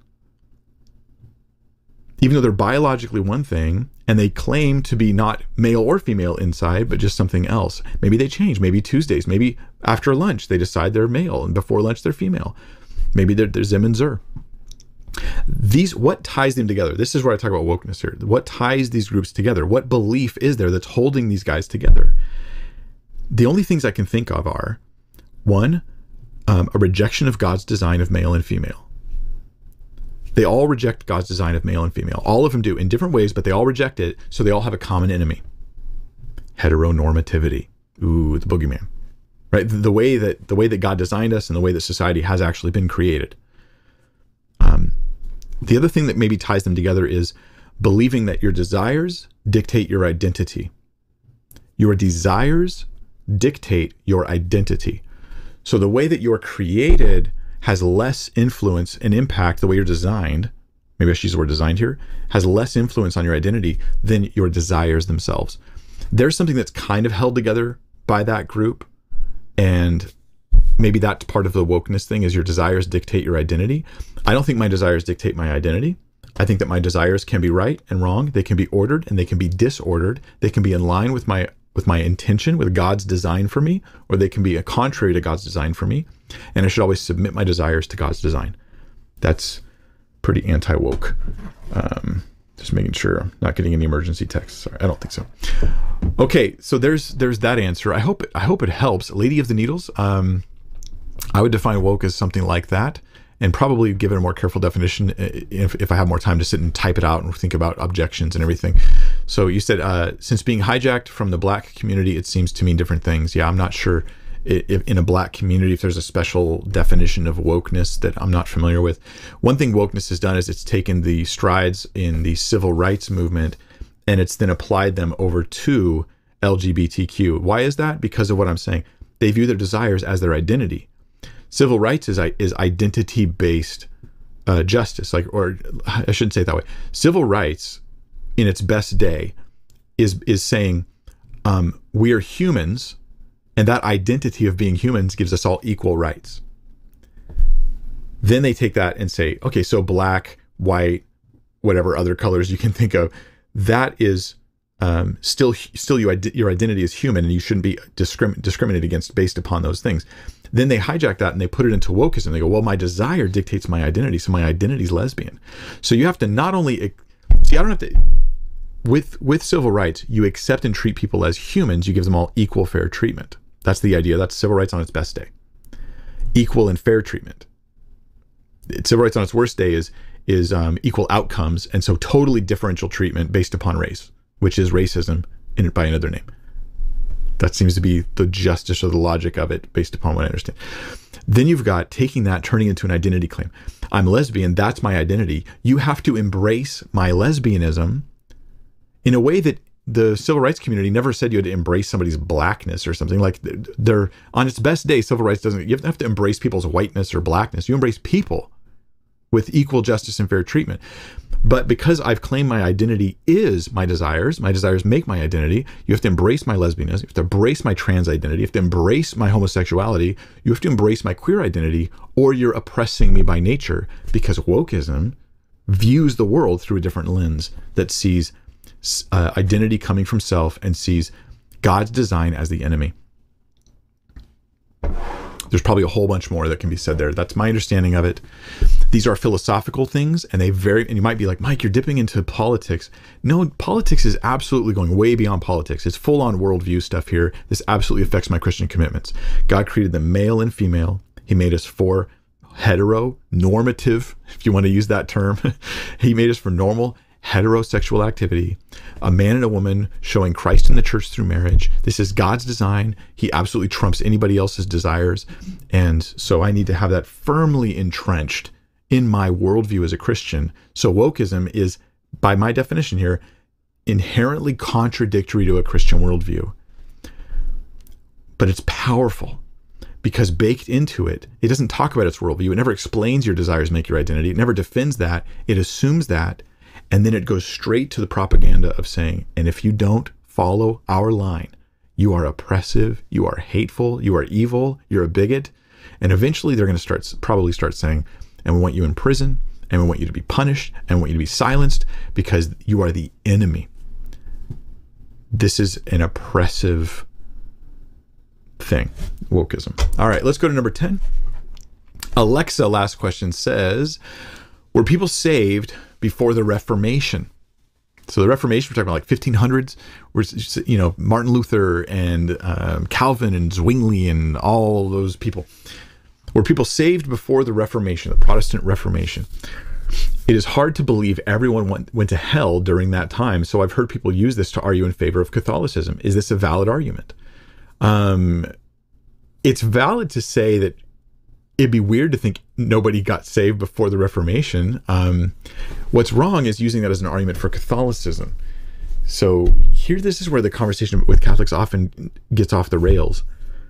Even though they're biologically one thing, and they claim to be not male or female inside, but just something else. Maybe they change. Maybe Tuesdays. Maybe after lunch, they decide they're male, and before lunch, they're female. Maybe they're, they're Zim and Zer. These, what ties them together? This is where I talk about wokeness here. What ties these groups together? What belief is there that's holding these guys together? The only things I can think of are, one, um, a rejection of God's design of male and female. They all reject God's design of male and female. All of them do in different ways, but they all reject it, so they all have a common enemy. Heteronormativity. Ooh, the boogeyman. Right? The way that the way that God designed us and the way that society has actually been created. Um, the other thing that maybe ties them together is believing that your desires dictate your identity. Your desires dictate your identity. So the way that you're created has less influence and impact, the way you're designed, maybe I should use the word designed here, has less influence on your identity than your desires themselves. There's something that's kind of held together by that group, and maybe that's part of the wokeness thing, is your desires dictate your identity. I don't think my desires dictate my identity. I think that my desires can be right and wrong. They can be ordered and they can be disordered. They can be in line with my with my intention, with God's design for me, or they can be a contrary to God's design for me. And I should always submit my desires to God's design. That's pretty anti-woke. Um, just making sure I'm not getting any emergency texts. Sorry, I don't think so. Okay, so there's there's that answer. I hope I hope it helps. Lady of the Needles. Um, I would define woke as something like that, and probably give it a more careful definition if, if I have more time to sit and type it out and think about objections and everything. So you said, uh, since being hijacked from the black community, it seems to mean different things. Yeah, I'm not sure if in a black community, if there's a special definition of wokeness that I'm not familiar with. One thing wokeness has done is it's taken the strides in the civil rights movement and it's then applied them over to L G B T Q. Why is that? Because of what I'm saying. They view their desires as their identity. Civil rights is is identity-based uh, justice, like, or I shouldn't say it that way. Civil rights, in its best day, is is saying um, we are humans, and that identity of being humans gives us all equal rights. Then they take that and say, okay, so black, white, whatever other colors you can think of, that is um, still still you, your identity is human, and you shouldn't be discrim- discriminated against based upon those things. Then they hijack that and they put it into wokeism. They go, well, my desire dictates my identity, so my identity is lesbian. So you have to not only, see, I don't have to, with, with civil rights, you accept and treat people as humans, you give them all equal fair treatment. That's the idea. That's civil rights on its best day. Equal and fair treatment. Civil rights on its worst day is, is um, equal outcomes, and so totally differential treatment based upon race, which is racism in, by another name. That seems to be the justice or the logic of it based upon what I understand. Then you've got taking that, turning into an identity claim. I'm lesbian, that's my identity. You have to embrace my lesbianism in a way that the civil rights community never said you had to embrace somebody's blackness or something. Like they're on its best day, civil rights doesn't, you have to embrace people's whiteness or blackness. You embrace people with equal justice and fair treatment. But because I've claimed my identity is my desires, my desires make my identity, you have to embrace my lesbianism, you have to embrace my trans identity, you have to embrace my homosexuality, you have to embrace my queer identity, or you're oppressing me by nature, because wokeism views the world through a different lens that sees uh, identity coming from self and sees God's design as the enemy. There's probably a whole bunch more that can be said there. That's my understanding of it. These are philosophical things, and they vary. And you might be like, Mike, you're dipping into politics. No, politics is absolutely going way beyond politics. It's full-on worldview stuff here. This absolutely affects my Christian commitments. God created them male and female. He made us for heteronormative, if you want to use that term. He made us for normal heterosexual activity, a man and a woman showing Christ in the church through marriage. This is God's design. He absolutely trumps anybody else's desires. And so I need to have that firmly entrenched in my worldview as a Christian. So wokeism is, by my definition here, inherently contradictory to a Christian worldview. But it's powerful because baked into it, it doesn't talk about its worldview. It never explains your desires make your identity. It never defends that. It assumes that. And then it goes straight to the propaganda of saying, and if you don't follow our line, you are oppressive, you are hateful, you are evil, you're a bigot. And eventually they're going to start, probably start saying, and we want you in prison, and we want you to be punished, and we want you to be silenced because you are the enemy. This is an oppressive thing, wokeism. All right, let's go to number ten. Alexa, last question, says, were people saved before the Reformation? So the Reformation, we're talking about like fifteen hundreds, where, you know, Martin Luther and um, Calvin and Zwingli and all those people. Were people saved before the Reformation, the Protestant Reformation? It is hard to believe everyone went, went to hell during that time. So I've heard people use this to argue in favor of Catholicism. Is this a valid argument? Um, it's valid to say that it'd be weird to think nobody got saved before the Reformation. Um, what's wrong is using that as an argument for Catholicism. So here, this is where the conversation with Catholics often gets off the rails.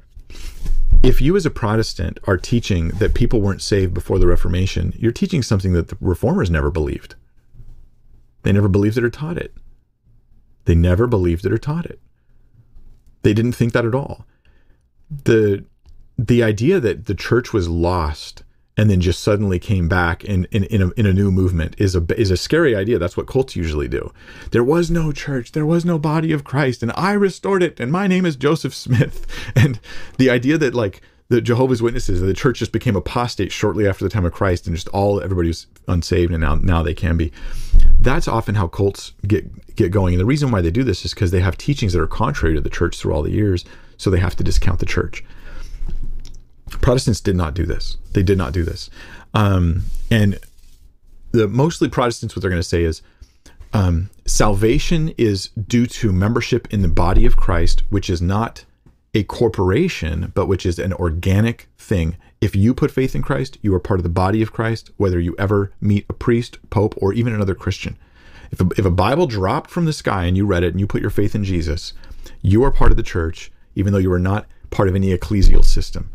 If you as a Protestant are teaching that people weren't saved before the Reformation, you're teaching something that the Reformers never believed. They never believed it or taught it. They never believed it or taught it. They didn't think that at all. The The idea that the church was lost and then just suddenly came back in, in, in, a, in a new movement is a, is a scary idea. That's what cults usually do. There was no church. There was no body of Christ, and I restored it, and my name is Joseph Smith. And the idea that like the Jehovah's Witnesses, the church just became apostate shortly after the time of Christ, and just all everybody was unsaved, and now now they can be. That's often how cults get get going. And the reason why they do this is because they have teachings that are contrary to the church through all the years, so they have to discount the church. Protestants did not do this. They did not do this. Um, and the mostly Protestants, what they're going to say is um, salvation is due to membership in the body of Christ, which is not a corporation, but which is an organic thing. If you put faith in Christ, you are part of the body of Christ, whether you ever meet a priest, pope, or even another Christian. If a, if a Bible dropped from the sky and you read it and you put your faith in Jesus, you are part of the church, even though you are not part of any ecclesial system.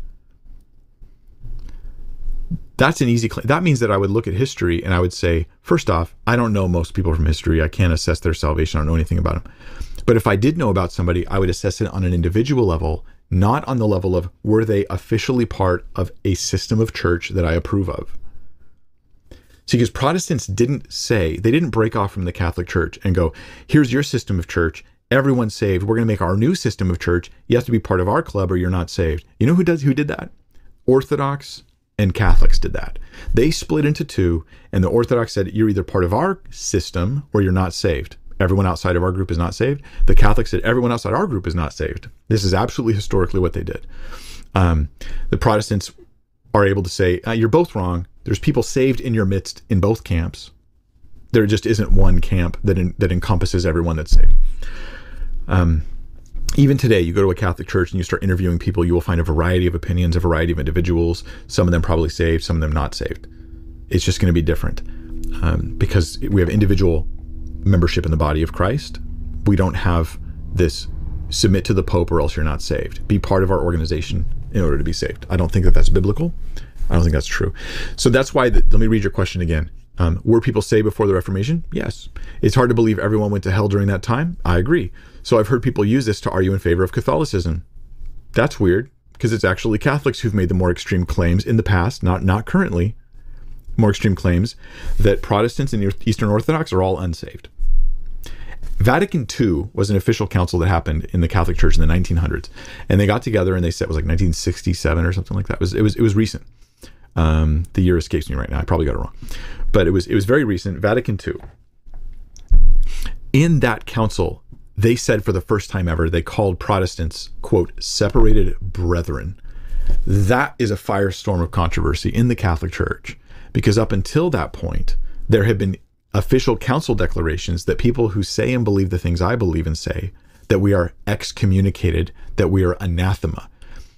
That's an easy claim. That means that I would look at history and I would say, first off, I don't know most people from history. I can't assess their salvation. I don't know anything about them. But if I did know about somebody, I would assess it on an individual level, not on the level of were they officially part of a system of church that I approve of. See, because Protestants didn't say, they didn't break off from the Catholic Church and go, here's your system of church. Everyone's saved. We're going to make our new system of church. You have to be part of our club or you're not saved. You know who does? Who did that? Orthodox and Catholics did that. They split into two, and the Orthodox said, you're either part of our system or you're not saved. Everyone outside of our group is not saved. The Catholics said, everyone outside our group is not saved. This is absolutely historically what they did. Um, the Protestants are able to say, uh, you're both wrong. There's people saved in your midst in both camps. There just isn't one camp that in, that encompasses everyone that's saved. Um, Even today, you go to a Catholic church and you start interviewing people, you will find a variety of opinions, a variety of individuals, some of them probably saved, some of them not saved. It's just going to be different um, because we have individual membership in the body of Christ. We don't have this submit to the Pope or else you're not saved. Be part of our organization in order to be saved. I don't think that that's biblical. I don't think that's true. So that's why, the, let me read your question again. Um, were people saved before the Reformation? Yes. It's hard to believe everyone went to hell during that time. I agree. So I've heard people use this to argue in favor of Catholicism. That's weird because it's actually Catholics who've made the more extreme claims in the past, not not currently, more extreme claims that Protestants and Eastern Orthodox are all unsaved. Vatican Two was an official council that happened in the Catholic Church in the nineteen hundreds, and they got together and they said it was like nineteen sixty-seven or something like that. It was it was it was recent. Um, the year escapes me right now. I probably got it wrong, but it was it was very recent. Vatican Two. In that council, they said for the first time ever, they called Protestants, quote, separated brethren. That is a firestorm of controversy in the Catholic Church, because up until that point, there had been official council declarations that people who say and believe the things I believe and say, that we are excommunicated, that we are anathema.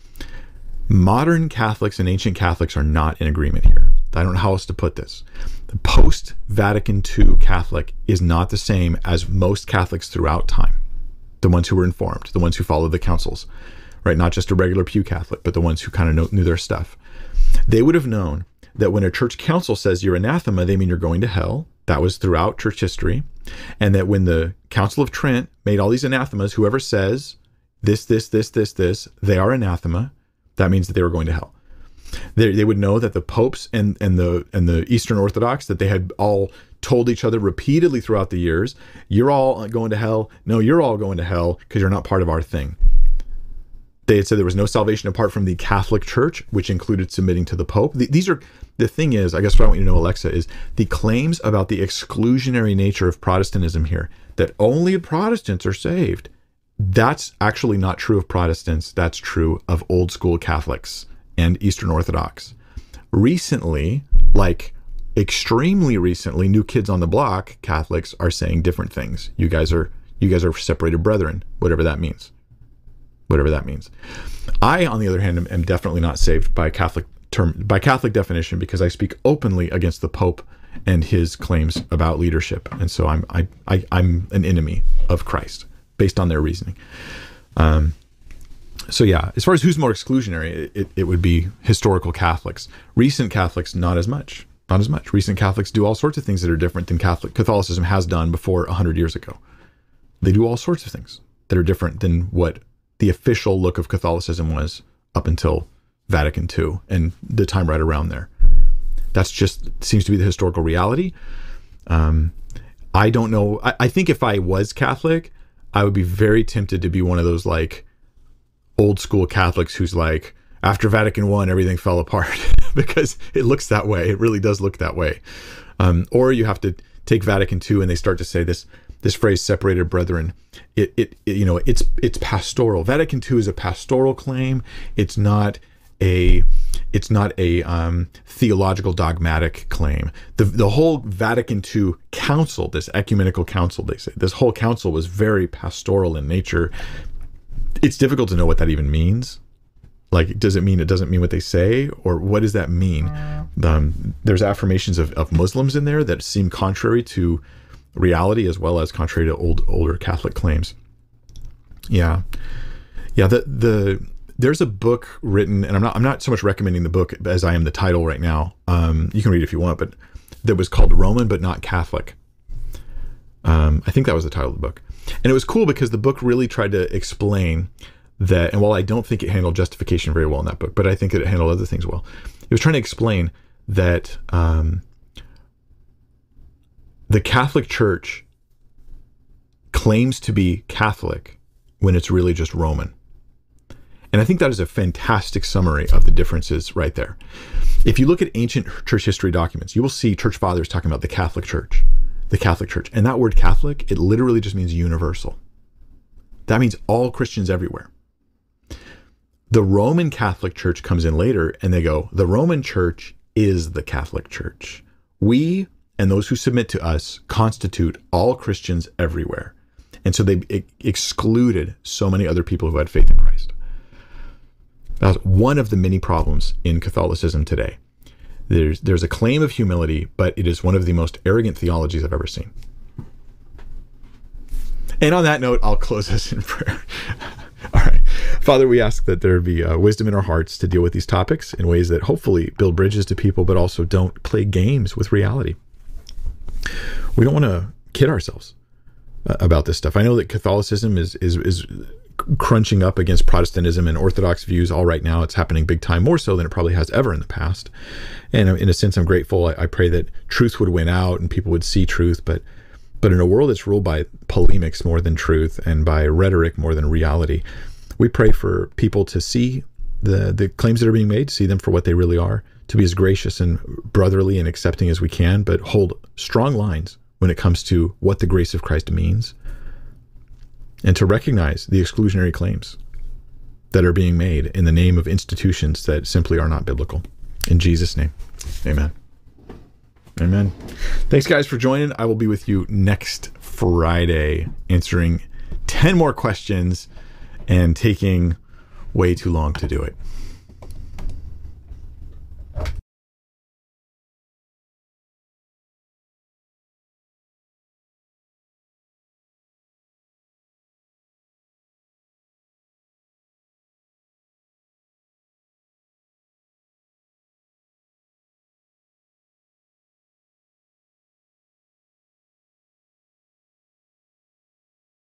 Modern Catholics and ancient Catholics are not in agreement here. I don't know how else to put this. The post-Vatican Two Catholic is not the same as most Catholics throughout time. The ones who were informed, the ones who followed the councils, right? Not just a regular pew Catholic, but the ones who kind of know, knew their stuff. They would have known that when a church council says you're anathema, they mean you're going to hell. That was throughout church history. And that when the Council of Trent made all these anathemas, whoever says this, this, this, this, this, they are anathema. That means that they were going to hell. They, they would know that the popes and, and the and the Eastern Orthodox, that they had all told each other repeatedly throughout the years, you're all going to hell. No, you're all going to hell because you're not part of our thing. They had said there was no salvation apart from the Catholic Church, which included submitting to the Pope. The, these are, the thing is, I guess what I want you to know, Alexa, is the claims about the exclusionary nature of Protestantism here, that only Protestants are saved. That's actually not true of Protestants. That's true of old school Catholics and Eastern Orthodox. Recently, like extremely recently, New Kids on the Block Catholics are saying different things. You guys are you guys are separated brethren, whatever that means. Whatever that means. I, on the other hand, am, am definitely not saved by Catholic term by Catholic definition, because I speak openly against the Pope and his claims about leadership, and so I'm I, I I'm an enemy of Christ based on their reasoning. Um, so yeah, as far as who's more exclusionary, it, it would be historical Catholics. Recent Catholics, not as much. Not as much. Recent Catholics do all sorts of things that are different than Catholic Catholicism has done before one hundred years ago. They do all sorts of things that are different than what the official look of Catholicism was up until Vatican Two and the time right around there. That's just seems to be the historical reality. Um, I don't know. I, I think if I was Catholic, I would be very tempted to be one of those like old school Catholics who's like, after Vatican One, everything fell apart, because it looks that way. It really does look that way. Um, or you have to take Vatican Two and they start to say this this phrase, separated brethren. It, it, it you know, it's it's pastoral. Vatican Two is a pastoral claim. It's not a it's not a um, theological dogmatic claim. The the whole Vatican Two council, this ecumenical council, they say, this whole council was very pastoral in nature. It's difficult to know what that even means. Like, does it mean it doesn't mean what they say, or what does that mean? Um, there's affirmations of, of Muslims in there that seem contrary to reality, as well as contrary to old older Catholic claims. Yeah, yeah. The the there's a book written, and I'm not I'm not so much recommending the book as I am the title right now. Um, you can read it if you want, but that was called Roman but Not Catholic. Um, I think that was the title of the book, and it was cool because the book really tried to explain that, and while I don't think it handled justification very well in that book, but I think that it handled other things well. It was trying to explain that um, the Catholic Church claims to be Catholic when it's really just Roman. And I think that is a fantastic summary of the differences right there. If you look at ancient church history documents, you will see church fathers talking about the Catholic Church, the Catholic Church. And that word Catholic, it literally just means universal. That means all Christians everywhere. The Roman Catholic Church comes in later and they go, the Roman Church is the Catholic Church. We and those who submit to us constitute all Christians everywhere. And so they e- excluded so many other people who had faith in Christ. That's one of the many problems in Catholicism today. There's, there's a claim of humility, but it is one of the most arrogant theologies I've ever seen. And on that note, I'll close us in prayer. All right. Father, we ask that there be uh, wisdom in our hearts to deal with these topics in ways that hopefully build bridges to people, but also don't play games with reality. We don't want to kid ourselves uh, about this stuff. I know that Catholicism is, is, is crunching up against Protestantism and Orthodox views all right now. It's happening big time, more so than it probably has ever in the past. And in a sense, I'm grateful. I, I pray that truth would win out and people would see truth, but But in a world that's ruled by polemics more than truth and by rhetoric more than reality, we pray for people to see the, the claims that are being made, see them for what they really are, to be as gracious and brotherly and accepting as we can, but hold strong lines when it comes to what the grace of Christ means, and to recognize the exclusionary claims that are being made in the name of institutions that simply are not biblical. In Jesus' name, amen. Amen. Thanks, guys, for joining. I will be with you next Friday answering ten more questions and taking way too long to do it.